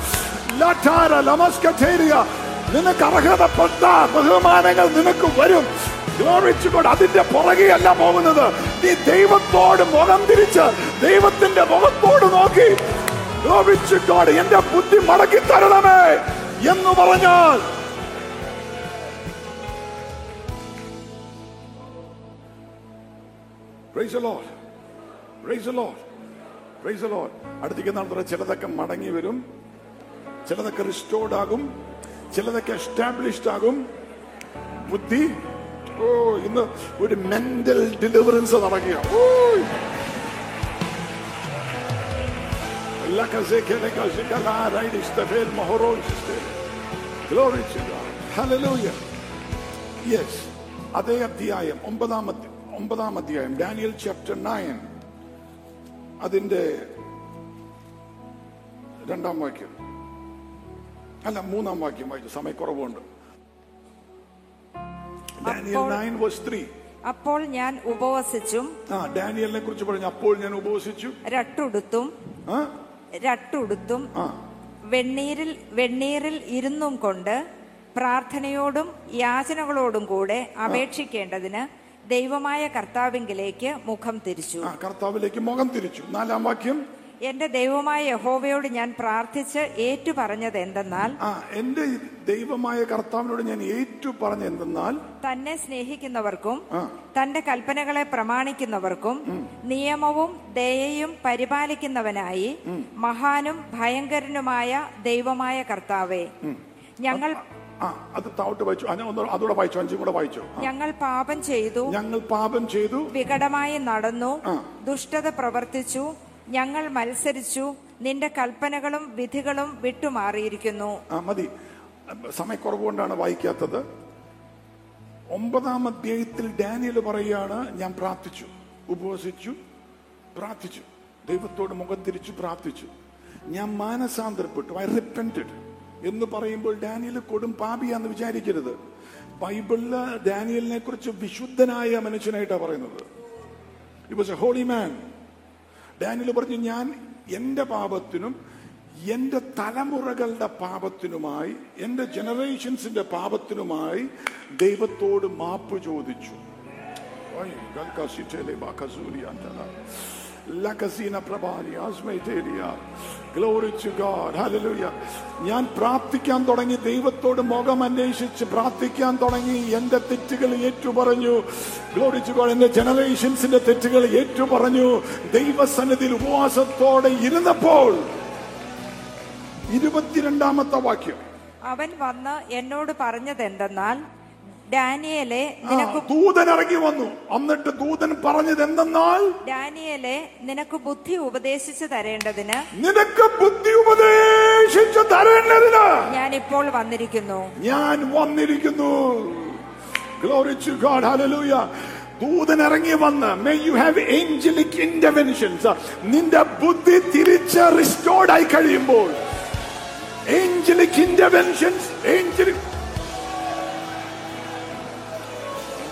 നിനക്ക് അർഹതപ്പെട്ട ബഹുമാനങ്ങൾ നിനക്ക് വരും. Glory to God. അതിന്റെ പുറകെയല്ല പോകുന്നത്. നീ ദൈവത്തോട് മുഖം തിരിച്ച് ദൈവത്തിന്റെ മുഖത്തോട് നോക്കി Glory to God. എന്റെ ബുദ്ധി മടക്കി തരണമേ എന്ന് പറഞ്ഞാൽ Praise the Lord. Praise the Lord. Praise the Lord. അടുത്തേക്ക് നടത്തുന്ന ചിലതൊക്കെ മടങ്ങി വരും, ചിലതൊക്കെ റിസ്റ്റോർഡ് ആകും, ചിലതൊക്കെ എസ്റ്റാബ്ലിഷ്ഡ് ആകും. ബുദ്ധി ഇന്ന് ഒരു മെന്റൽ ഡെലിവറൻസ് നടക്കുക. അതേ അധ്യായം 9-ാം അധ്യായം ഡാനിയൽ ചാപ്റ്റർ 9 അതിന്റെ 2-ാം വാക്യം അല്ല 3-ാം വാക്യം വായിച്ചു, സമയക്കുറവുണ്ട്. ഡാനിയൽ 9:3. അപ്പോൾ ഞാൻ ഉപവസിച്ചും. ഡാനിയലിനെ കുറിച്ച് പറഞ്ഞു. അപ്പോൾ ഞാൻ ഉപവസിച്ചു, രട്ടുടുത്തും വെണ്ണീരിൽ ഇരുന്നും കൊണ്ട് പ്രാർത്ഥനയോടും യാചനകളോടും കൂടെ അപേക്ഷിക്കേണ്ടതിന് ദൈവമായ കർത്താവിങ്കിലേക്ക് മുഖം തിരിച്ചു. കർത്താവിലേക്ക് മുഖം തിരിച്ചു. 4-ാം വാക്യം. എന്റെ ദൈവമായ യഹോവയോട് ഞാൻ പ്രാർത്ഥിച്ച് ഏറ്റു പറഞ്ഞത് എന്തെന്നാൽ, എന്റെ ദൈവമായ കർത്താവിനോട് ഞാൻ ഏറ്റു പറഞ്ഞത് എന്തെന്നാൽ, തന്നെ സ്നേഹിക്കുന്നവർക്കും തന്റെ കൽപ്പനകളെ പ്രമാണിക്കുന്നവർക്കും നിയമവും ദയയും പരിപാലിക്കുന്നവനായി മഹാനും ഭയങ്കരനുമായ ദൈവമായ കർത്താവേ, ഞങ്ങൾ ഞങ്ങൾ പാപം ചെയ്തു വികടമായി നടന്നു, ദുഷ്ടത പ്രവർത്തിച്ചു, ഞങ്ങൾ മത്സരിച്ചു, നിന്റെ കൽപ്പനകളും വിധികളും വിട്ടുമാറിയിരിക്കുന്നു. മതി, സമയക്കുറവുകൊണ്ടാണ് വായിക്കാത്തത്. 9-ാം അധ്യായത്തിൽ ഡാനിയൽ പറയാണ്, ഞാൻ പ്രാർത്ഥിച്ചു, ഉപവസിച്ചു, പ്രാർത്ഥിച്ചു, ദൈവത്തോട് മുഖം തിരിച്ചു പ്രാർത്ഥിച്ചു, ഞാൻ മാനസാന്തരപ്പെട്ടു, ഐ റിപ്പന്റഡ് എന്ന് പറയുമ്പോൾ ഡാനിയൽ കൊടും പാപിയാന്ന് വിചാരിക്കരുത്. ബൈബിളില് ഡാനിയലിനെ കുറിച്ച് വിശുദ്ധനായ മനുഷ്യനായിട്ടാണ് പറയുന്നത്. He was a holy man. Daniel പറഞ്ഞു, ഞാൻ എന്റെ പാപത്തിനും എന്റെ തലമുറകളുടെ പാപത്തിനുമായി, എന്റെ ജനറേഷൻസിന്റെ പാപത്തിനുമായി ദൈവത്തോട് മാപ്പ് ചോദിച്ചു. ഞാൻ പ്രാർത്ഥിക്കാൻ തുടങ്ങി, ദൈവത്തോട് മുഖം അന്വേഷിച്ച് പ്രാർത്ഥിക്കാൻ തുടങ്ങി, എന്റെ തെറ്റുകൾ ഏറ്റുപറഞ്ഞു. Glory to God. എന്റെ ജനറേഷൻസിന്റെ തെറ്റുകൾ ഏറ്റുപറഞ്ഞു. ദൈവസന്നിധിയിൽ ഉപവാസത്തോടെ ഇരുന്നപ്പോൾ 22-ാമത്തെ വാക്യം, അവൻ വന്ന് എന്നോട് പറഞ്ഞത് എന്തെന്നാൽ, ഡാനിയേലേ, ദൂതൻ ഇറങ്ങി വന്നു. എന്നിട്ട് ദൂതൻ പറഞ്ഞത് എന്തെന്നാൽ, ഡാനിയേലേ, നിനക്ക് ബുദ്ധി ഉപദേശിച്ചു തരേണ്ടതിന് ഞാൻ ഇപ്പോൾ വന്നിരിക്കുന്നു. Glory to God. Hallelujah. ദൂതൻ ഇറങ്ങി വന്ന്, may you have angelic interventions. നിന്റെ ബുദ്ധി തിരിച്ച് റിസ്റ്റോർഡ് ആയി കഴിയുമ്പോൾ angelic interventions, angelic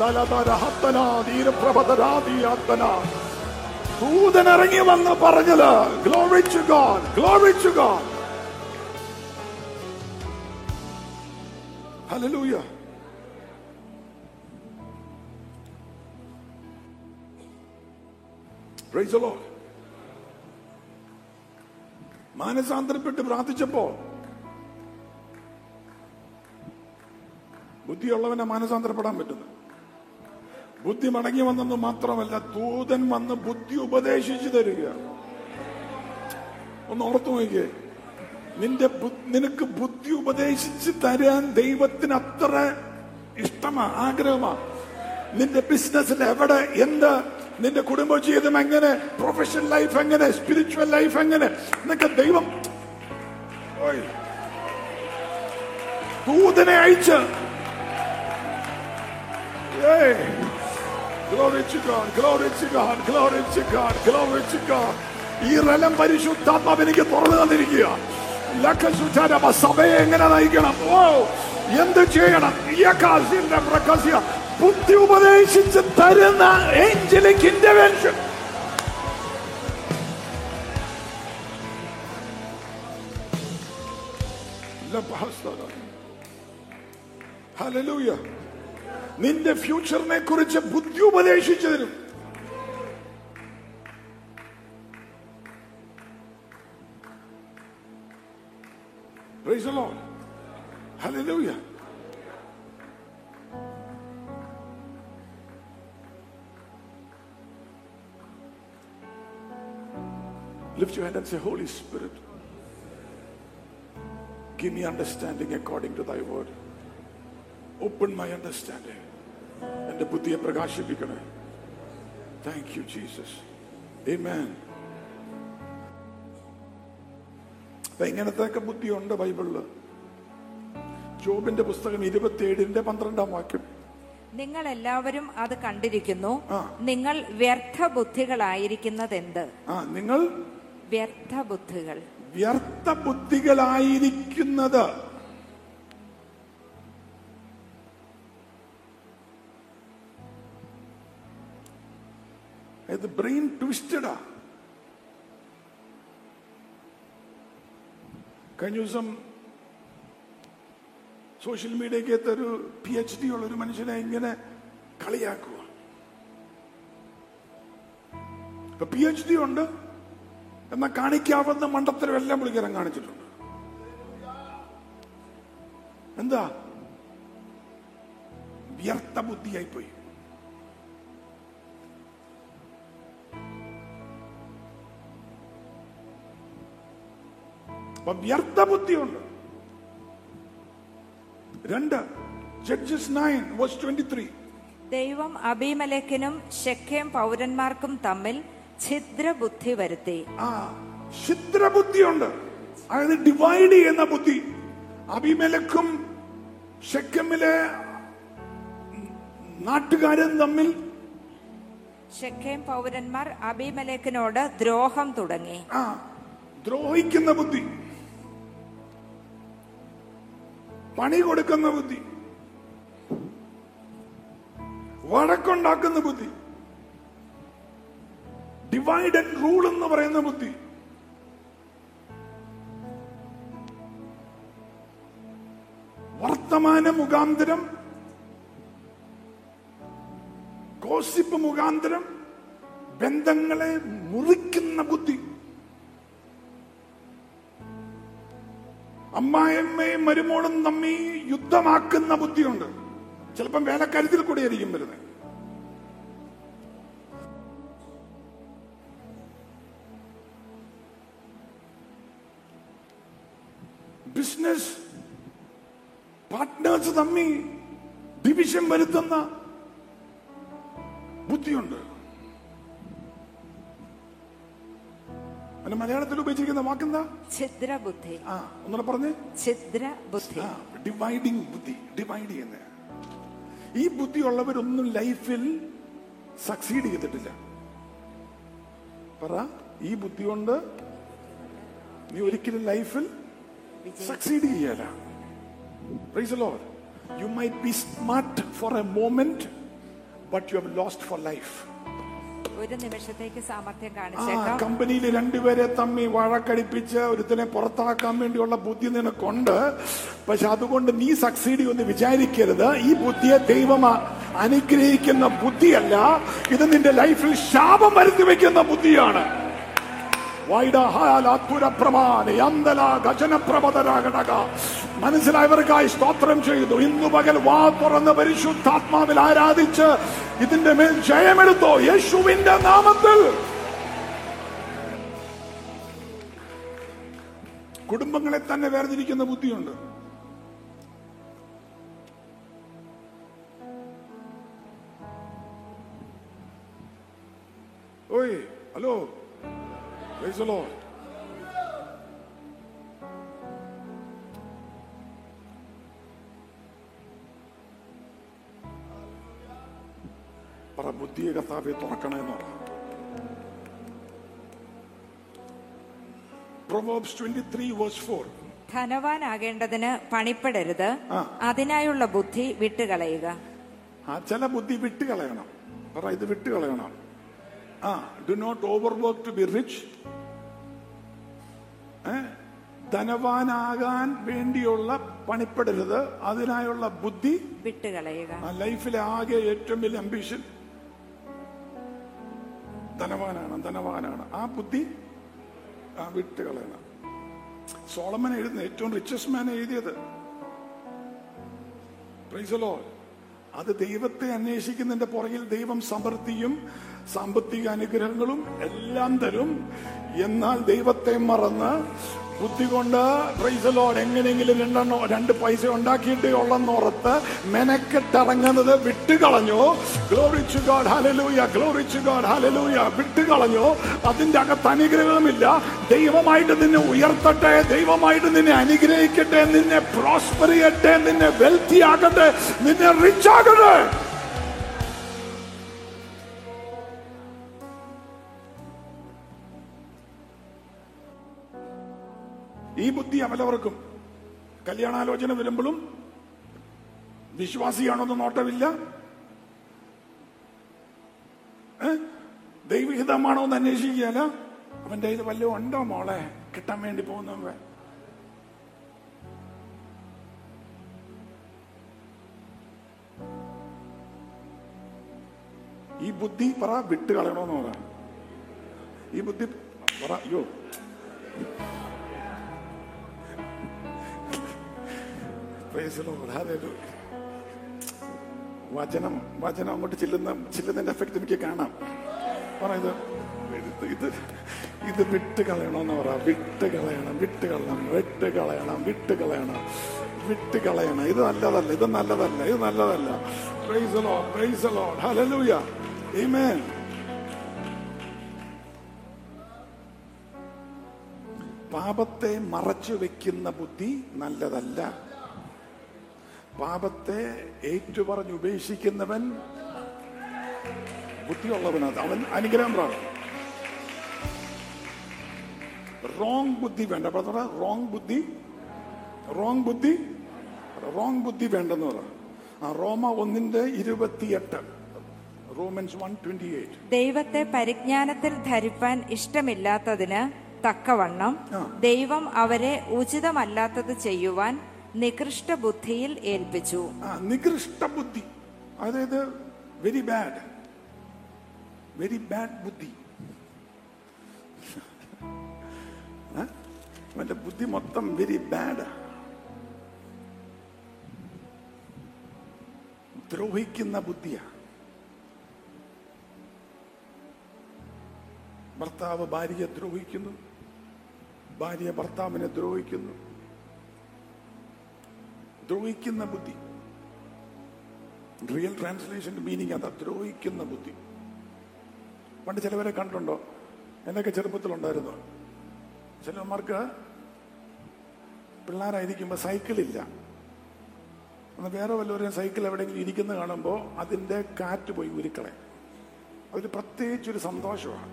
ദൂതൻ ഇറങ്ങി വന്ന് പറഞ്ഞത് glory to God, glory to God. Hallelujah. Praise the Lord. മാനസാന്തരപ്പെട്ട് പ്രാർത്ഥിച്ചപ്പോ ബുദ്ധിയുള്ളവനെ മാനസാന്തരപ്പെടാൻ പറ്റുന്നു. ബുദ്ധി മടങ്ങി വന്നെന്ന് മാത്രമല്ല, ദൂതൻ വന്ന് ബുദ്ധി ഉപദേശിച്ചു തരിക. ഒന്ന് ഓർത്തു നോക്കിയേ, നിനക്ക് ബുദ്ധി ഉപദേശിച്ച് തരാൻ ദൈവത്തിന് അത്ര ഇഷ്ടമാ, ആഗ്രഹമാ. നിന്റെ ബിസിനസ്സിൽ എവിടെ, എന്ത്, നിന്റെ കുടുംബജീവിതം എങ്ങനെ, പ്രൊഫഷണൽ ലൈഫ് എങ്ങനെ, സ്പിരിച്വൽ ലൈഫ് എങ്ങനെ, എന്നൊക്കെ ദൈവം ദൂതനെ അയച്ച് Glory to God, glory to God, glory to God, glory to God. ഈ റലം പരിശുദ്ധാത്മാവ് എനിക്ക് തുറന്നു തന്നിരിക്കുക. സഭയെ എങ്ങനെ നയിക്കണം, എന്ത് ചെയ്യണം, ബുദ്ധി ഉപദേശിച്ച് തരുന്ന ഏഞ്ചലിക് ഇന്റർവെൻഷൻ. ഹല്ലേലൂയ. നിന്റെ ഫ്യൂച്ചറിനെ കുറിച്ച് ബുദ്ധി ഉപദേശിച്ചു തരും. Praise the Lord. Hallelujah. Lift your hand and say, Holy Spirit, give me understanding according to thy word. Open my understanding. എന്റെ ബുദ്ധിയെ പ്രകാശിപ്പിക്കണേ. Thank you, Jesus. Amen. ഇങ്ങനത്തെ ബുദ്ധിയുണ്ട് ബൈബിളില്. ജോബിന്റെ പുസ്തകം 27:12 നിങ്ങൾ എല്ലാവരും അത് കണ്ടിരിക്കുന്നു. നിങ്ങൾ വ്യർത്ഥ ബുദ്ധികളായിരിക്കുന്നത് എന്ത്? നിങ്ങൾ വ്യർത്ഥ ബുദ്ധികൾ, വ്യർത്ഥ ബുദ്ധികളായിരിക്കുന്നത്. ഇത് ബ്രെയിൻ ട്വിസ്റ്റഡാ. കഴിഞ്ഞ ദിവസം സോഷ്യൽ മീഡിയക്കകത്ത് ഒരു PhD ഉള്ള ഒരു മനുഷ്യനെ ഇങ്ങനെ കളിയാക്കുക. ഇപ്പൊ PhD ഉണ്ട് എന്നാ കാണിക്കാവുന്ന മണ്ടത്തരം എല്ലാം പുള്ളിക്കാരൻ കാണിച്ചിട്ടുണ്ട്. എന്താ? വ്യർത്ഥ ബുദ്ധിയായിപ്പോയി. വ്യർത്ഥ ബുദ്ധിയുണ്ട്. 2 Judges 9:23. ദൈവം അബീമേലെക്കിനും ശെഖേം പൗരന്മാർക്കും തമ്മിൽ ഛിദ്രബുദ്ധി വരുത്തി. ഛിദ്രബുദ്ധിയുണ്ട്, അതായത് ഡിവൈഡ് ചെയ്യുന്ന ബുദ്ധി. അബീമേലെക്കും ശെഖേമിലെ നാട്ടുകാരും തമ്മിൽ, ശെഖേം പൗരന്മാർ അബീമേലെക്കിനോട് ദ്രോഹം തുടങ്ങി. ദ്രോഹിക്കുന്ന ബുദ്ധി, പണി കൊടുക്കുന്ന ബുദ്ധി, വഴക്കുണ്ടാക്കുന്ന ബുദ്ധി, ഡിവൈഡ് ആൻഡ് റൂൾ എന്ന് പറയുന്ന ബുദ്ധി. വർത്തമാന മുഖാന്തരം, ഗോസിപ്പ് മുഖാന്തരം ബന്ധങ്ങളെ മുറിക്കുന്ന ബുദ്ധി. അമ്മായിയമ്മയും മരുമോളും തമ്മി യുദ്ധമാക്കുന്ന ബുദ്ധിയുണ്ട്. ചിലപ്പം വേലക്കാര്യത്തിൽ കൂടിയായിരിക്കും വരുന്നത്. ബിസിനസ് പാർട്ട്നേഴ്സ് തമ്മി ഡിവിഷൻ വരുത്തുന്ന ബുദ്ധിയുണ്ട്. മലയാളത്തിൽ ഉപയോഗിച്ചിരിക്കുന്ന വാക്കെന്താ? ഛിദ്രബുദ്ധി. ഒന്നുകൂടെ പറഞ്ഞേ. ഛിദ്രബുദ്ധി, ഡിവൈഡിങ് ബുദ്ധി, ഡിവൈഡ് ചെയ്യുന്ന. ഈ ബുദ്ധിയുള്ളവരൊന്നും ലൈഫിൽ സക്സീഡ് ചെയ്തിട്ടില്ല. പറ, ഈ ബുദ്ധി കൊണ്ട് നീ ഒരിക്കലും ലൈഫിൽ സക്സീഡ് ചെയ്യല. Praise the Lord. You might be smart for a moment, but you have lost for life. ഒരു നിമിഷത്തേക്ക് സാമർത്ഥ്യം കാണിച്ചേക്കാം. കമ്പനിയിൽ രണ്ടുപേരെ തമ്മി വഴക്കടിപ്പിച്ച് ഒരുത്തിനെ പുറത്താക്കാൻ വേണ്ടിയുള്ള ബുദ്ധി നിനക്കുണ്ട്. പക്ഷെ അതുകൊണ്ട് നീ സക്സീഡ് ചെയ്യുമെന്ന് വിചാരിക്കരുത്. ഈ ബുദ്ധിയെ ദൈവം അനുഗ്രഹിക്കുന്ന ബുദ്ധിയല്ല, ഇത് നിന്റെ ലൈഫിൽ ശാപം വരുത്തി വെക്കുന്ന ബുദ്ധിയാണ്. മനസ്സിലായവർക്കായി സ്തോത്രം ചെയ്തു. ഇന്നു പകൽ വാ തുറന്ന് പരിശുദ്ധാത്മാവിൽ ആരാധിച്ച് ഇതിന്റെ മേൽ ജയമെടുത്തോ യേശുവിന്റെ നാമത്തിൽ. കുടുംബങ്ങളെ തന്നെ വേർതിരിക്കുന്ന ബുദ്ധിയുണ്ട്. ഓയ് ഹലോ, praise the Lord. പറ, ബുദ്ധിയെ കർത്താവേ തുറക്കണമെന്ന് പറ. Proverbs 23:4. ധനവാനാകേണ്ടതിന് പണിപ്പെടരുത്, അതിനായുള്ള ബുദ്ധി വിട്ടുകളയുക. ചില ബുദ്ധി വിട്ടുകളയണം. പറ, ഇത് വിട്ടുകളയണം. Do not overwork to be rich. ധനവാനാകാൻ വേണ്ടിയുള്ള പണിപ്പെടരുത്, അതിനായുള്ള ബുദ്ധി വിട്ടുകളയുക. ലൈഫിലെ ആകെ ഏറ്റവും വലിയ അംബിഷൻ ധനവാനാണ്. ആ ബുദ്ധി വിട്ടുകളയണം. സോളമൻ എഴുതുന്ന ഏറ്റവും റിച്ചസ്റ്റ് മാൻ എഴുതിയത്. Praise the Lord. അത് ദൈവത്തെ അന്വേഷിക്കുന്നതിന്റെ പുറകിൽ ദൈവം സമൃദ്ധിയും സാമ്പത്തിക അനുഗ്രഹങ്ങളും എല്ലാം തരും. എന്നാൽ ദൈവത്തെ മറന്ന് ബുദ്ധി കൊണ്ട് പ്രൈസ് ദി ലോർഡ് എങ്ങനെയെങ്കിലും രണ്ട് പൈസ ഉണ്ടാക്കിയിട്ടേ ഉള്ളെന്നോർത്ത് മെനക്കെട്ടിറങ്ങുന്നത് വിട്ടുകളഞ്ഞു. Glory to God, hallelujah, glory to God, hallelujah. വിട്ടുകളഞ്ഞു. അതിന്റെ അകത്ത് അനുഗ്രഹമില്ല. ദൈവമായിട്ട് നിന്നെ ഉയർത്തട്ടെ, ദൈവമായിട്ട് നിന്നെ അനുഗ്രഹിക്കട്ടെ, നിന്നെ പ്രോസ്പർ ചെയ്യട്ടെ, നിന്നെ വെൽത്തി ആകട്ടെ, നിന്നെ റിച്ച് ആകട്ടെ. ഈ ബുദ്ധി അവലവർക്കും കല്യാണാലോചന വരുമ്പോഴും വിശ്വാസിയാണോന്ന് നോട്ടമില്ല, ദൈവഹിതമാണോ എന്ന് അന്വേഷിക്കുകയല്ല. അവന്റെ ഇത് വല്ലതും ഉണ്ടോ മോളെ കിട്ടാൻ വേണ്ടി പോകുന്നവ. ഈ ബുദ്ധി പറ വിട്ടുകളയണോന്ന് പറ. ഈ ബുദ്ധി പറ. അയ്യോ, വചനം അങ്ങോട്ട് ചെല്ലുന്നതിന്റെ എഫക്ട് എനിക്ക് കാണാം. പറയുന്നത് ഇത് വിട്ടുകളയണമെന്ന് പറ. വിട്ടുകളയണം. ഇത് നല്ലതല്ല. Praise the Lord, hallelujah, amen. പാപത്തെ മറച്ചു വെക്കുന്ന ബുദ്ധി നല്ലതല്ല. പാപത്തെ ഏറ്റുപറഞ്ഞ് ഉപേക്ഷിക്കുന്നവൻ ബുദ്ധിയുള്ളവനാണ്, അവൻ അനുഗ്രഹം പ്രാപിക്കും. റോങ് ബുദ്ധി വേണ്ട. റോങ് ബുദ്ധി വേണ്ടെന്ന് പറ. റോമ 1:28. റോമൻസ് 1:28. ദൈവത്തെ പരിജ്ഞാനത്തിൽ ധരിപ്പാൻ ഇഷ്ടമില്ലാത്തതിന് തക്കവണ്ണം ദൈവം അവരെ ഉചിതമല്ലാത്തത് ചെയ്യുവാൻ നികൃഷ്ട ബുദ്ധിയിൽ ഏൽപ്പിച്ചു. നികൃഷ്ട ബുദ്ധി, അതായത് വെരി ബാഡ് ബുദ്ധി. അവന്റെ ബുദ്ധി മൊത്തം വെരി ബാഡ്. ദ്രോഹിക്കുന്ന ബുദ്ധിയാ. ഭർത്താവ് ഭാര്യയെ ദ്രോഹിക്കുന്നു, ഭാര്യ ഭർത്താവിനെ ദ്രോഹിക്കുന്നു. ദ്രോഹിക്കുന്ന ബുദ്ധി. റിയൽ ട്രാൻസ്ലേഷന്റെ മീനിങ് അതാ, ദ്രോഹിക്കുന്ന ബുദ്ധി. പണ്ട് ചിലവരെ കണ്ടുണ്ടോ? എന്നൊക്കെ ചെറുപ്പത്തിലുണ്ടായിരുന്നു. ചിലന്മാർക്ക് പിള്ളേരായിരിക്കുമ്പോൾ സൈക്കിളില്ല. അന്ന് വേറെ വല്ലവരും സൈക്കിൾ എവിടെയെങ്കിലും ഇരിക്കുന്ന കാണുമ്പോൾ അതിന്റെ കാറ്റ് പോയി ഉരുക്കളെ. അതിൽ പ്രത്യേകിച്ചൊരു സന്തോഷമാണ്.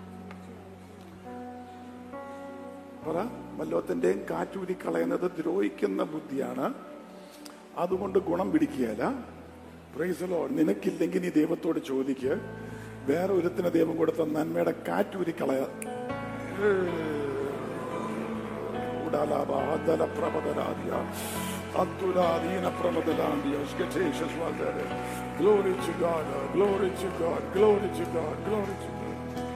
വല്ലത്തിന്റെയും കാറ്റൂരിക്കളയുന്നത് ദ്രോഹിക്കുന്ന ബുദ്ധിയാണ്. അതുകൊണ്ട് ഗുണം പിടിക്കുകയല്ല. Praise the Lord. നിനക്കില്ലെങ്കിൽ നീ ദൈവത്തോട് ചോദിക്ക്, വേറെ ഒരുത്തിന് ദൈവം കൊടുത്ത നന്മയുടെ കാറ്റൂരി കളയാ. Glory to God, glory to God, glory to God, glory to God.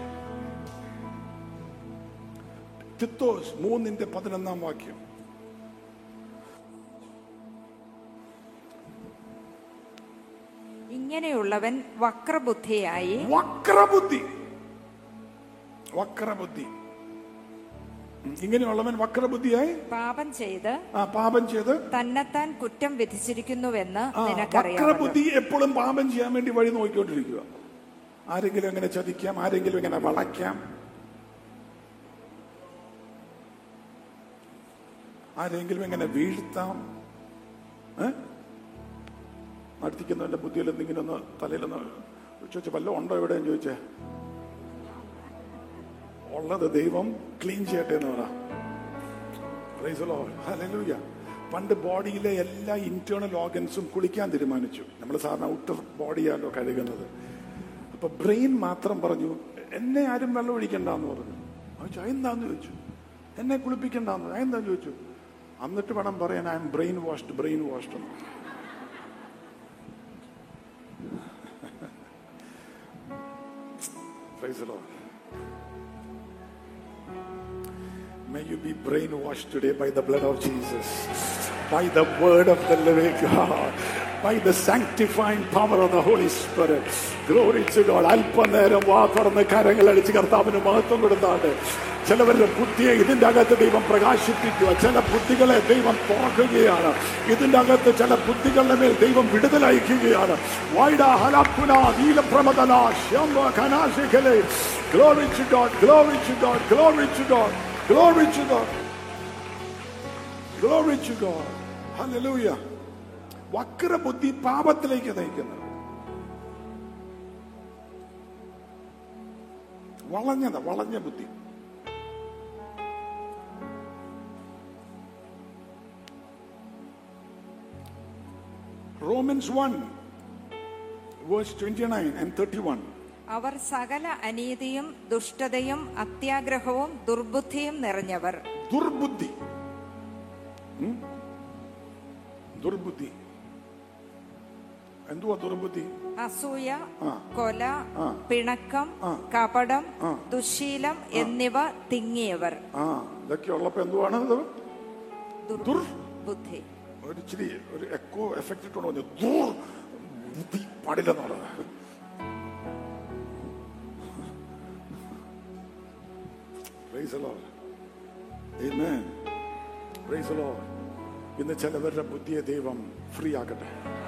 തിത്തോസ് 3:11. ഇങ്ങനെയുള്ളവൻ വക്രബുദ്ധിയായി ഇങ്ങനെയുള്ളവൻ വക്രബുദ്ധിയായി പാപം ചെയ്ത് തന്നെത്താൻ കുറ്റം വിധിച്ചിരിക്കുന്നുവെന്ന് നിനക്കറിയാം. വക്രബുദ്ധി എപ്പോഴും പാപം ചെയ്യാൻ വേണ്ടി വഴി നോക്കിക്കൊണ്ടിരിക്കുക. ആരെങ്കിലും എങ്ങനെ ചതിക്കാം, ആരെങ്കിലും എങ്ങനെ വളയ്ക്കാം, ആരെങ്കിലും എങ്ങനെ വീഴ്ത്താം. അടുത്തിക്കുന്നവന്റെ ബുദ്ധിയിൽ എന്തെങ്കിലും ഒന്ന് തലയിലൊന്ന് ചോദിച്ചു, വല്ലതും ഉണ്ടോ എവിടെയെന്ന് ചോദിച്ചേ. ഉള്ളത് ദൈവം ക്ലീൻ ചെയ്യട്ടെ എന്ന് പറ. Praise the Lord, hallelujah. പണ്ട് ബോഡിയിലെ എല്ലാ ഇന്റേണൽ ഓർഗൻസും കുളിക്കാൻ തീരുമാനിച്ചു. നമ്മൾ സാധാരണ ഔട്ടർ ബോഡിയാണല്ലോ കഴുകുന്നത്. അപ്പൊ ബ്രെയിൻ മാത്രം പറഞ്ഞു, എന്നെ ആരും വെള്ളം ഒഴിക്കണ്ടെന്ന് പറഞ്ഞു. എന്താന്ന് ചോദിച്ചു, എന്നെ കുളിപ്പിക്കണ്ടെന്ന്. എന്താന്ന് ചോദിച്ചു. എന്നിട്ട് വേണം പറയാൻ ഐ എം ബ്രെയിൻ വാഷ്ഡ് എന്ന്. Praise the Lord. May you be brainwashed today by the blood of Jesus, by the word of the living God, by the sanctifying power of the Holy Spirit. Glory to God. അല്പനേരം വാ തുറന്ന് കരങ്ങൾ അടിച്ച് കർത്താവിന് മഹത്വം കൊടുത്താണ്ട് ചിലവരുടെ ബുദ്ധിയെ ഇതിന്റെ അകത്ത് ദൈവം പ്രകാശിപ്പിക്കുക. ചില ബുദ്ധികളെ ദൈവം തുറക്കുകയാണ്. ഇതിന്റെ അകത്ത് ചില ബുദ്ധികളുടെ മേൽ ദൈവം വിടുതലയക്കുകയാണ്. Glory to God, glory to God, glory to God, glory to God, glory to God. Hallelujah. വക്രബുദ്ധി പാപത്തിലേക്ക് നയിക്കുന്നത്. വളഞ്ഞ ബുദ്ധി. Romans 1 verse 29 and 31. അവർ സകല അനീതിയും ദുഷ്ടതയും അത്യാഗ്രഹവും ദുർബുദ്ധിയും നിറഞ്ഞവർ. ദുർബുദ്ധി എന്തുവാ ദുർബുദ്ധി? അസൂയ, കൊല, പിണക്കം, കപടം, ദുശ്ശീലം എന്നിവ തിങ്ങിയവർ. ഇതൊക്കെ ഉള്ളപ്പോ എന്തുവാണ് ദുർബുദ്ധി. ഒരിച്ചിരി ഒരു എക്കോ എഫക്റ്റ് ഇട്ടു പറഞ്ഞു, ദുർബുദ്ധി പാടില്ലെന്നുള്ളത്. Praise the Lord. Amen. Praise the Lord. ഇന്ന് ചിലവരുടെ ബുദ്ധിയെ ദൈവം ഫ്രീ ആക്കട്ടെ.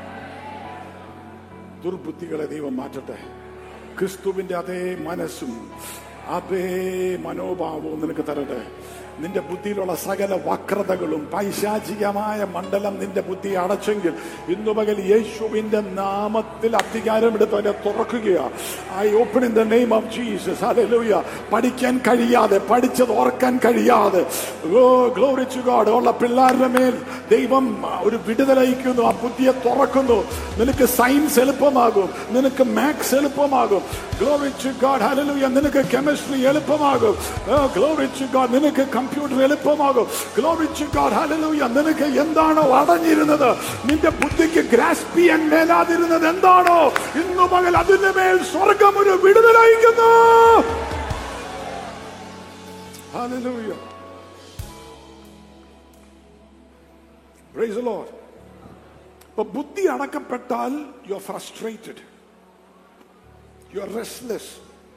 ദുർബുദ്ധികളെ ദൈവം മാറ്റട്ടെ. ക്രിസ്തുവിന്റെ അതേ മനസ്സും അതേ മനോഭാവവും നിനക്ക് തരട്ടെ. നിന്റെ ബുദ്ധിയിലുള്ള സകല വക്രതകളും പൈശാചികമായ മണ്ഡലം നിന്റെ ബുദ്ധി അടച്ചെങ്കിൽ ഇന്നു പകൽ യേശുവിന്റെ നാമത്തിൽ അധികാരമെടുത്ത് അവനെ തുറക്കുകയാണ്. I open in the name of Jesus. Hallelujah. പഠിക്കാൻ കഴിയാതെ, പഠിച്ചത് ഓർക്കാൻ കഴിയാതെ, ഗ്ലോറി ടു ഗോഡ് ഉള്ള പിള്ളേരുടെ മേൽ ദൈവം ഒരു വിടുതലയിക്കുന്നു. ആ ബുദ്ധിയെ തുറക്കുന്നു. നിനക്ക് സയൻസ് എളുപ്പമാകും, നിനക്ക് മാത്സ് എളുപ്പമാകും. Glory to God. ഹല്ലേലൂയ. നിനക്ക് കെമിസ്ട്രി എളുപ്പമാകും. Glory to God. നിനക്ക് കമ്പ്യൂട്ടർ എളുപ്പമാകും. Glory to God. ഹല്ലേലൂയ. നിനക്ക് എന്താണോ അടഞ്ഞിരുന്നത്, നിന്റെ ബുദ്ധിക്ക് ഗ്രാസ്പ് ചെയ്യാൻ മേലാതിരുന്നത് എന്താണോ, ഇന്നു പകൽ അതിന്റെ മേൽ സ്വർഗം ഒരു വിടുതലയിക്കുന്നു. ഹല്ലേലൂയ. Praise the Lord. ഇപ്പൊ ബുദ്ധി അടക്കപ്പെട്ടാൽ you are frustrated, you are restless.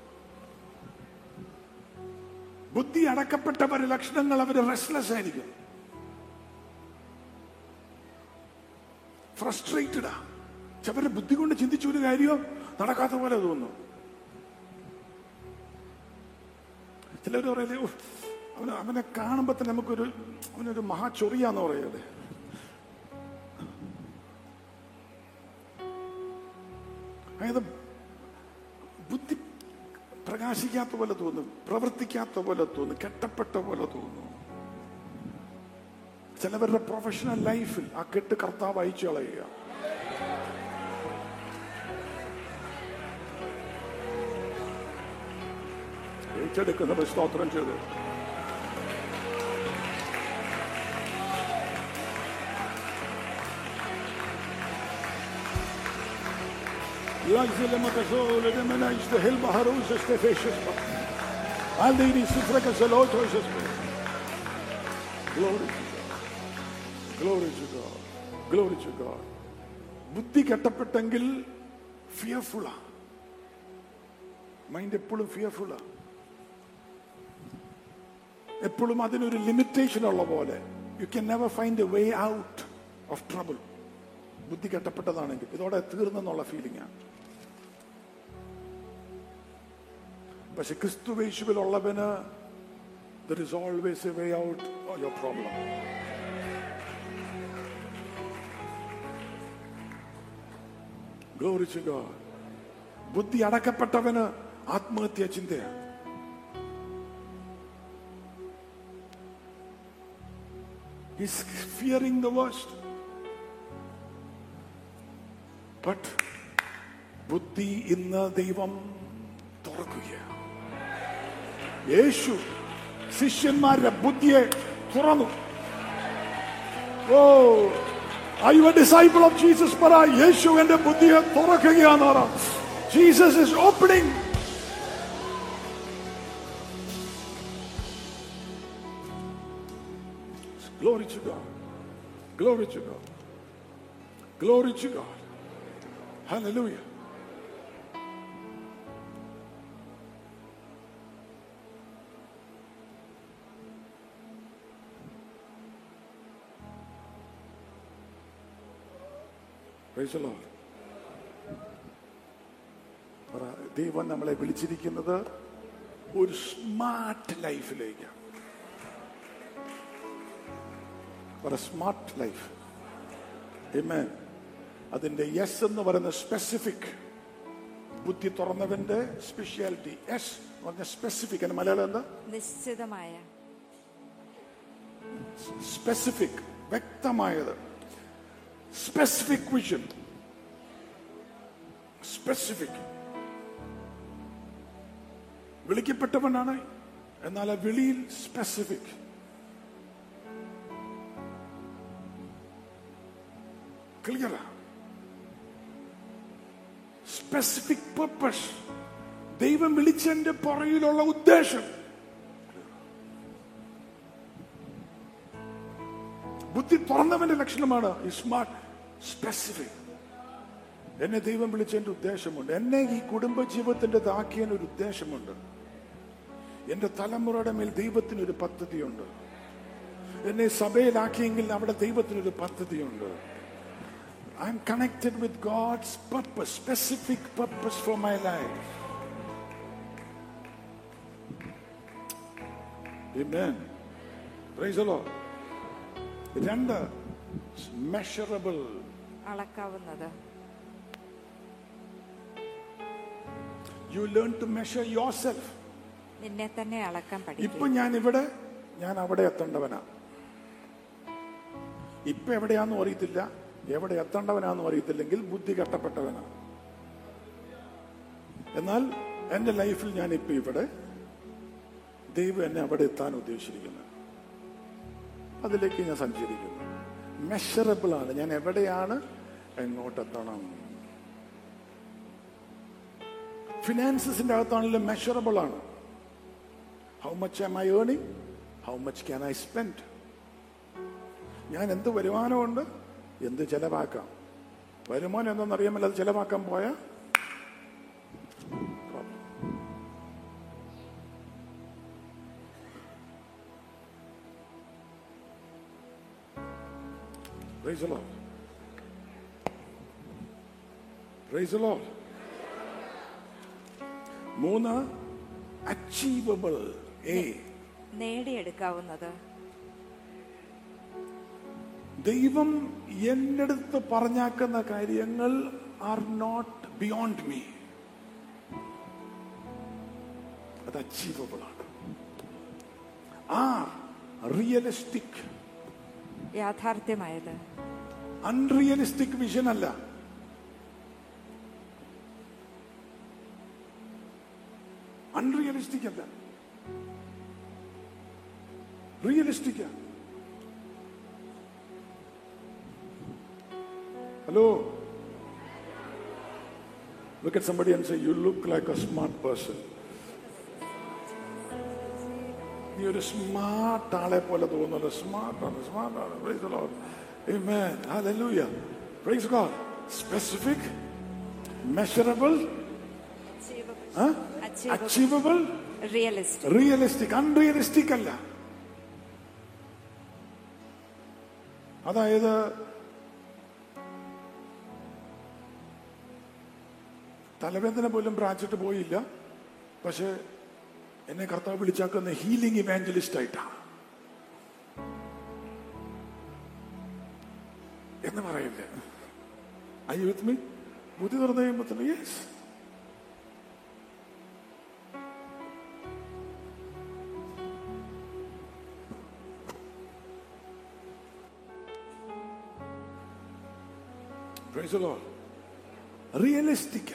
ബുദ്ധി അടക്കപ്പെട്ടവരുടെ ലക്ഷണങ്ങൾ അവര് റെസ്റ്റ്ലെസ് ആയിരിക്കും, ഫ്രസ്ട്രേറ്റഡാ. അവരുടെ ബുദ്ധി കൊണ്ട് ചിന്തിച്ച ഒരു കാര്യം നടക്കാത്ത പോലെ തോന്നുന്നു. ചിലർ പറയല്ലേ, അവനെ കാണുമ്പോ തന്നെ നമുക്കൊരു അവനൊരു മഹാചൊറിയാന്ന് പറയല്ലേ. അതായത് ബുദ്ധി പ്രകാശിക്കാത്ത പോലെ തോന്നും, പ്രവർത്തിക്കാത്ത പോലെ തോന്നും, കെട്ടപ്പെട്ട പോലെ തോന്നും. ചിലവരുടെ പ്രൊഫഷണൽ ലൈഫിൽ ആ കെട്ട് കർത്താവ് അയച്ചു കളയുക. ഏറ്റെടുക്കുന്നവർ സ്തോത്രം ചെയ്ത്. ബുദ്ധി കെട്ടപ്പെട്ടെങ്കിൽ ഫിയർഫുള്ളാ. മൈൻഡ് എപ്പോഴും ഫിയർഫുള്ളാ. എപ്പോഴും അതിനൊരു ലിമിറ്റേഷൻ ഉള്ള പോലെ. You can never find a way out of trouble. ബുദ്ധി കെട്ടപ്പെട്ടതാണെങ്കിൽ ഇതോടെ തീർന്നെന്നുള്ള ഫീലിംഗ് ആണ്. പക്ഷെ ക്രിസ്തുവേശുവിലുള്ളവന് there is always a way out of your problem. Glory to God. ബുദ്ധി അടക്കപ്പെട്ടവന് ആത്മഹത്യ ചിന്തയാണ്. He's fearing the worst. But ബുദ്ധി ഇന്ന് ദൈവം തുറക്കുകയാണ്. യേശു ശിഷ്യന്മാരുടെ ബുദ്ധിയെ തുറന്നു. ഓ, are you a disciple of Jesus? പറ, യേശു എന്റെ ബുദ്ധിയെ തുറക്കുകയാണ്. Jesus is opening. Glory to God. Glory to God. Glory to God. Hallelujah. Praise the Lord. ദൈവം നമ്മളെ വിളിച്ചിരിക്കുന്നത് ഒരു സ്മാർട്ട് ലൈഫിലേക്കാണ്. Smart life. ആമേൻ. അതിന്റെ യെസ് എന്ന് പറയുന്ന സ്പെസിഫിക്. ബുദ്ധി തുറന്നവന്റെ സ്പെഷ്യാലിറ്റി. യെസ് എന്ന് പറഞ്ഞ സ്പെസിഫിക്. എന്റെ മലയാളം എന്താ? നിശ്ചിതമായ. സ്പെസിഫിക്, വ്യക്തമായത്. Specific vision. സ്പെസിഫിക്. വിളിക്കപ്പെട്ടവനാണ്, എന്നാൽ ആ വിളിയിൽ സ്പെസിഫിക്. ക്ലിയറാ? Specific purpose. ദൈവം വിളിച്ചതിന്റെ പുറകിലുള്ള ഉദ്ദേശം. ബുദ്ധി തുറന്നവന്റെ ലക്ഷണമാണ് ഈ സ്മാർട്ട്. സ്പെസിഫിക്. എന്നെ ദൈവം വിളിച്ചതിന്റെ ഉദ്ദേശമുണ്ട്. എന്നെ ഈ കുടുംബ ജീവിതത്തിന്റെ താക്കിയതിന് ഒരു ഉദ്ദേശമുണ്ട്. എന്റെ തലമുറയുടെ മേൽ ദൈവത്തിനൊരു പദ്ധതിയുണ്ട്. എന്നെ സഭയിലാക്കിയെങ്കിൽ അവിടെ ദൈവത്തിനൊരു പദ്ധതിയുണ്ട്. I am connected with God's purpose, specific purpose for my life. Amen. Praise the Lord. രണ്ട്, മെഷറബിൾ, അളക്കാവുന്നത്. You learn to measure yourself. നിന്നെ തന്നെ അളക്കാൻ പഠിക്കും. ഇപ്പൊ ഞാൻ ഇവിടെ, ഞാൻ അവിടെ എത്തേണ്ടവനാ. ഇപ്പൊ എവിടെയാന്ന് അറിയത്തില്ല, എവിടെ എത്തേണ്ടവനാന്ന് അറിയത്തില്ലെങ്കിൽ ബുദ്ധി കെട്ടപ്പെട്ടവനാ. എന്നാൽ എന്റെ ലൈഫിൽ ഞാൻ ഇപ്പൊ ഇവിടെ, ദൈവം എന്നെ അവിടെ എത്താൻ ഉദ്ദേശിച്ചിരിക്കുന്നത്. അതിലേക്ക് ഞാൻ സഞ്ചരിക്കുന്നു. മെഷറബിൾ ആണ്. ഞാൻ എവിടെയാണ്, എങ്ങോട്ടെത്തണം. ഫിനാൻസിന്റെ അകത്താണെങ്കിലും മെഷറബിൾ ആണ്. How much am I earning, how much can I spend. ഞാൻ എന്ത് വരുമാനമുണ്ട്, എന്ത് ചെലവാക്കാം. വരുമാനം എന്തെന്നറിയാമല്ലോ, അത് ചെലവാക്കാൻ പോയാ Praise the Lord. Praise the Lord. മൂന്ന്, അച്ചീവബിൾ. നേടിയെടുക്കാവുന്നത്. ദൈവം എൻ്റെ അടുത്ത് പറഞ്ഞാക്കുന്ന കാര്യങ്ങൾ ആർ നോട്ട് ബിയോണ്ട് മീ. അത് അച്ചീവബിൾ ആണ്. റിയലിസ്റ്റിക്, യാഥാർത്ഥ്യമായത്. അൺറിയലിസ്റ്റിക് വിഷൻ അല്ല. അൺറിയലിസ്റ്റിക് അല്ല. റിയലിസ്റ്റിക്കാ. Hello, look at somebody and say, you look like a smart person. നീ ഒരു സ്മാർട്ട് ആളെ പോലെ തോന്നുന്നത്. സ്മാർട്ടാണ്. Praise the Lord. Amen. Hallelujah. Praise God. Specific, measurable, achievable, realistic. Unrealistic അല്ല. അതായത് തലവേദന പോലും പ്രാർത്ഥിച്ചിട്ട് പോയില്ല, പക്ഷെ എന്നെ കർത്താവ് വിളിച്ചാക്കുന്ന ഹീലിംഗ് ഇവാഞ്ചലിസ്റ്റ് ആയിട്ടാണ് എന്ന് പറയില്ലേ? Are you with me? ബുദ്ധി തുറന്നു കഴിയുമ്പോ തന്നെ yes. Praise the Lord. Realistic.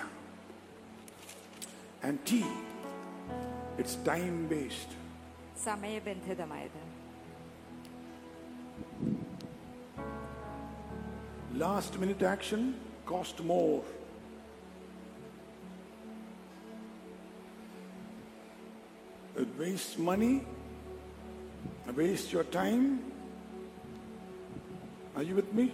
And T, it's time based. സമയബന്ധിതമായത്. Last minute action cost more. It wastes money, it wastes your time. Are you with me?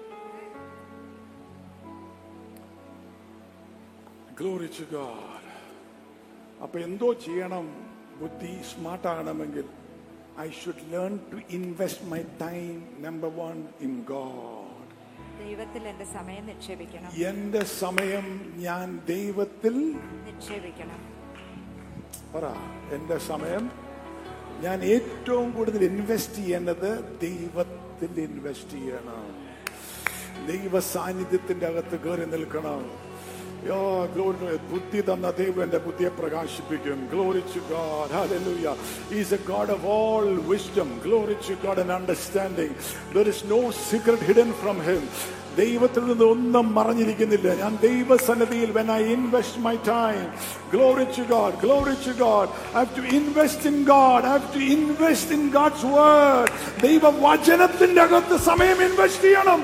Glory to God. അപ്പൊ എന്തോ ചെയ്യണം? ബുദ്ധി smart ആകണമെങ്കിൽ I should learn to invest my time, number one, in God. ദൈവത്തിൽ എന്റെ സമയം നിക്ഷേപിക്കണം. എന്റെ സമയം ഞാൻ ദൈവത്തിൽ നിക്ഷേപിക്കണം. പറ, എന്റെ സമയം ഞാൻ ഏറ്റവും കൂടുതൽ ഇൻവെസ്റ്റ് ചെയ്യേണ്ടത് ദൈവത്തിൽ ഇൻവെസ്റ്റ് ചെയ്യണം. ദൈവ സാന്നിധ്യത്തിന്റെ അകത്ത് കയറി നിൽക്കണം. ബുദ്ധി തന്ന ദൈവം എന്റെ ബുദ്ധിയെ പ്രകാശിപ്പിക്കും. Glory to God. Hallelujah. He is a God of all wisdom. Glory to God and understanding. There is no secret hidden from him. ദൈവത്തിൽ നിന്ന് ഒന്നും മറഞ്ഞിരിക്കുന്നില്ല. ഞാൻ ദൈവസന്നിധിയിൽ when I invest my time, glory to God, glory to God. I have to invest in God. I have to invest in God's word. ദൈവ വചനത്തിന്റെ അകത്ത് സമയം invest ചെയ്യണം.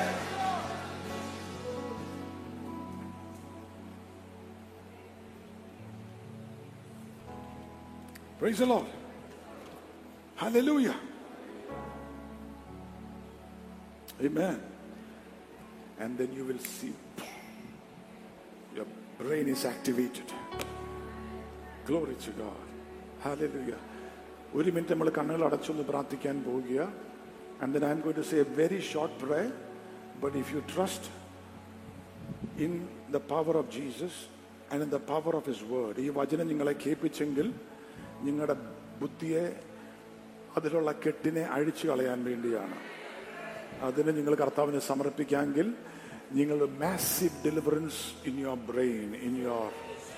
Praise the Lord. Hallelujah. Amen. And then you will see your brain is activated. Glory to God. Hallelujah. ഒരു minute നമ്മൾ കണ്ണുകൾ അടച്ചൊന്ന് പ്രാർത്ഥിക്കാൻ പോവുക. And then I'm going to say a very short prayer. But if you trust in the power of Jesus and in the power of his word, ഈ വചനം നിങ്ങളെ കേൾപ്പിച്ചെങ്കിൽ നിങ്ങളുടെ ബുദ്ധിയെ അതിലുള്ള കെട്ടിനെ അഴിച്ചു കളയാൻ വേണ്ടിയാണ്. അതിന് നിങ്ങൾ കർത്താവിനെ സമർപ്പിക്കാമെങ്കിൽ നിങ്ങൾ massive deliverance in your brain, in your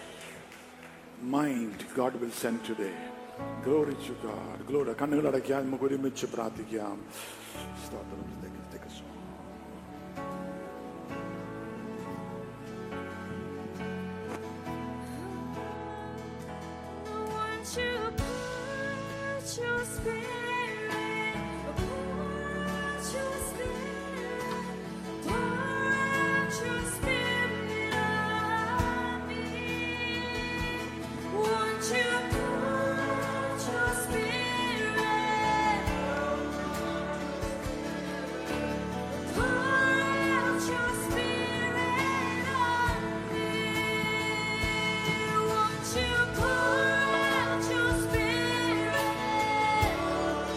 mind God will send today. Glory to God. Glory. കണ്ണുകൾ അടയ്ക്കാൻ നമുക്ക് ഒരുമിച്ച് പ്രാർത്ഥിക്കാം. Your spirit, pour your spirit, pour your spirit on me. Won't you pour your spirit, pour your spirit on me. Won't you pour your spirit.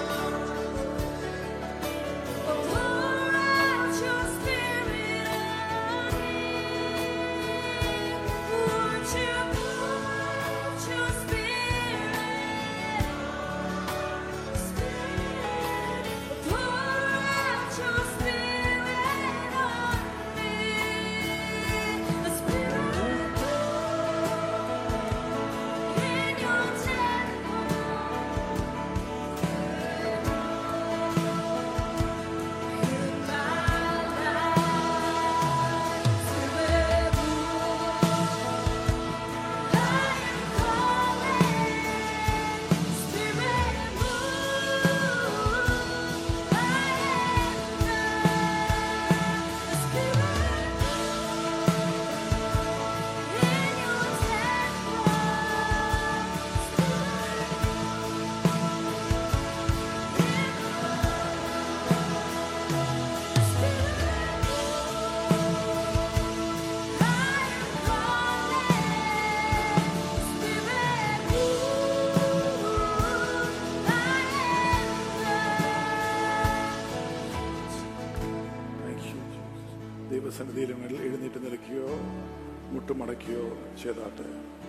ശരീരങ്ങളിൽ എഴുന്നേറ്റ് നിൽക്കുകയോ മുട്ടുമടക്കുകയോ ചെയ്താട്ടെ.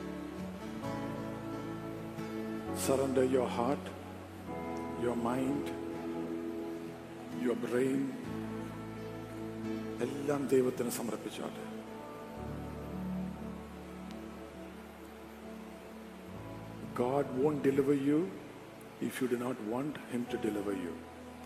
Surrender your heart, your mind, your brain, എല്ലാം ദൈവത്തിന് സമർപ്പിച്ചാട്ടെ. God won't deliver you if you do not want Him to deliver you.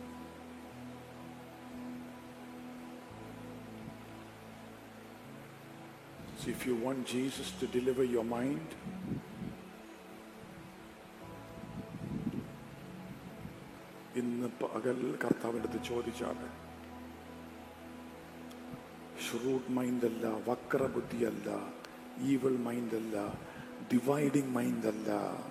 So if you want Jesus to deliver your mind, ഇന്ന് പകൽ കർത്താവിൻ്റെ അടുത്ത് ചോദിച്ചാട്ടെ. Shrewd mind അല്ല, വക്രബുദ്ധിയല്ല, evil mind അല്ല, dividing mind അല്ല,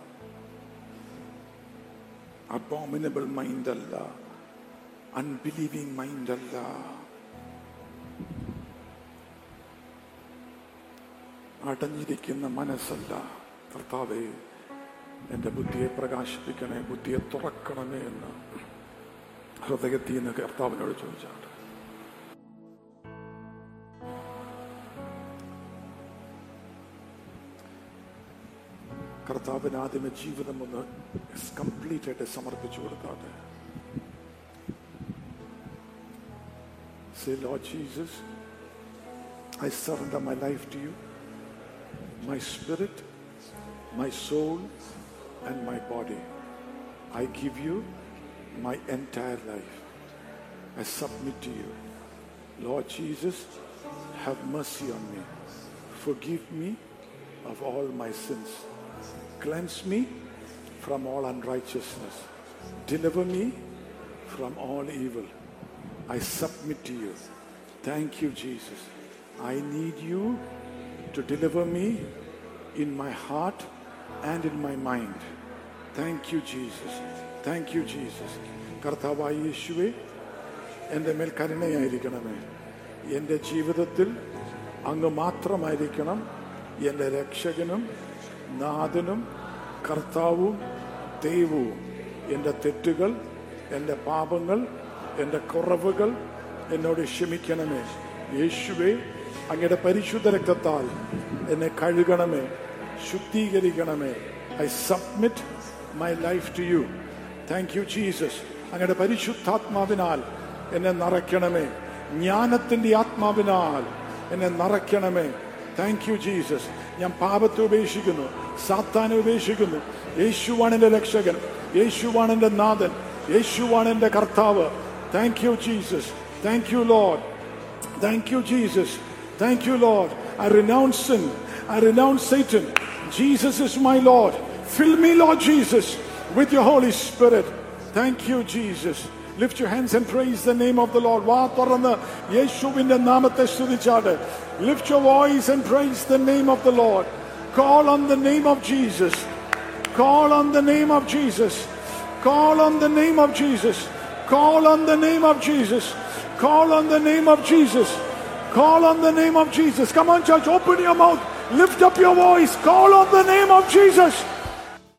അബോമിനബിൾ മൈൻഡ് അല്ല, അൺബിലീവിങ് മൈൻഡ് അല്ല. അടഞ്ഞിരിക്കുന്ന മനസ്സല്ല. കർത്താവേ, എൻ്റെ ബുദ്ധിയെ പ്രകാശിപ്പിക്കണേ, ബുദ്ധിയെ തുറക്കണമേ എന്ന് ഹൃദയത്തിൽ നിന്ന് കർത്താവിനോട് ചോദിച്ചാണ്. കർത്താവിന് ആദ്യമേ ജീവിതം ഒന്ന് കംപ്ലീറ്റ് ആയിട്ട് സമർപ്പിച്ചു കൊടുത്താട്ടെ. Say, Lord Jesus, I surrender my life to you, my spirit, my soul and my body. I give you my entire life. I submit to you. Lord Jesus, have mercy on me. Forgive me of all my sins. Cleanse me from all unrighteousness. Deliver me from all evil. I submit to you. Thank you, Jesus. I need you to deliver me in my heart and in my mind. Thank you, Jesus. Thank you, Jesus. കർത്താവായ യേശുവേ, എൻ്റെ മേൽ കരുണയായിരിക്കണമേ. എൻ്റെ ജീവിതത്തിൽ അങ്ങ് മാത്രമായിരിക്കണം എൻ്റെ രക്ഷകനും നാഥനും കർത്താവും ദൈവവും. എൻ്റെ തെറ്റുകൾ, എൻ്റെ പാപങ്ങൾ, എൻ്റെ കുറവുകൾ എന്നോട് ക്ഷമിക്കണമേ. യേശുവേ, അങ്ങയുടെ പരിശുദ്ധ രക്തത്താൽ എന്നെ കഴുകണമേ, ശുദ്ധീകരിക്കണമേ. I submit my life to you. Thank you, Jesus. അങ്ങയുടെ പരിശുദ്ധാത്മാവിനാൽ എന്നെ നിറയ്ക്കണമേ, ജ്ഞാനത്തിന്റെ ആത്മാവിനാൽ എന്നെ നിറയ്ക്കണമേ. Thank you Jesus. ഞാൻ പാപത്തെ ഉപേക്ഷിക്കുന്നു, സാത്താനെ ഉപേക്ഷിക്കുന്നു. യേശുവാണ് എൻ്റെ രക്ഷകൻ, യേശുവാണ് എൻ്റെ നാഥൻ, യേശുവാണ് എൻ്റെ കർത്താവ്. Thank you Jesus. Thank you Lord. Thank you Jesus. Thank you Lord. I renounce sin. I renounce Satan. Jesus is my Lord. Fill me, Lord Jesus, with your Holy Spirit. Thank you, Jesus. Lift your hands and praise the name of the Lord. വാ തുറന്ന് യേശുവിന്റെ നാമത്തെ സ്തുതിച്ചാട്ടെ. Lift your voice and praise the name of the Lord. Call on the name of Jesus. Call on the name of Jesus. Call on the name of Jesus. Call on the name of Jesus. Call on the name of Jesus. Call on the name of Jesus. Come on, church, open your mouth. Lift up your voice. Call on the name of Jesus.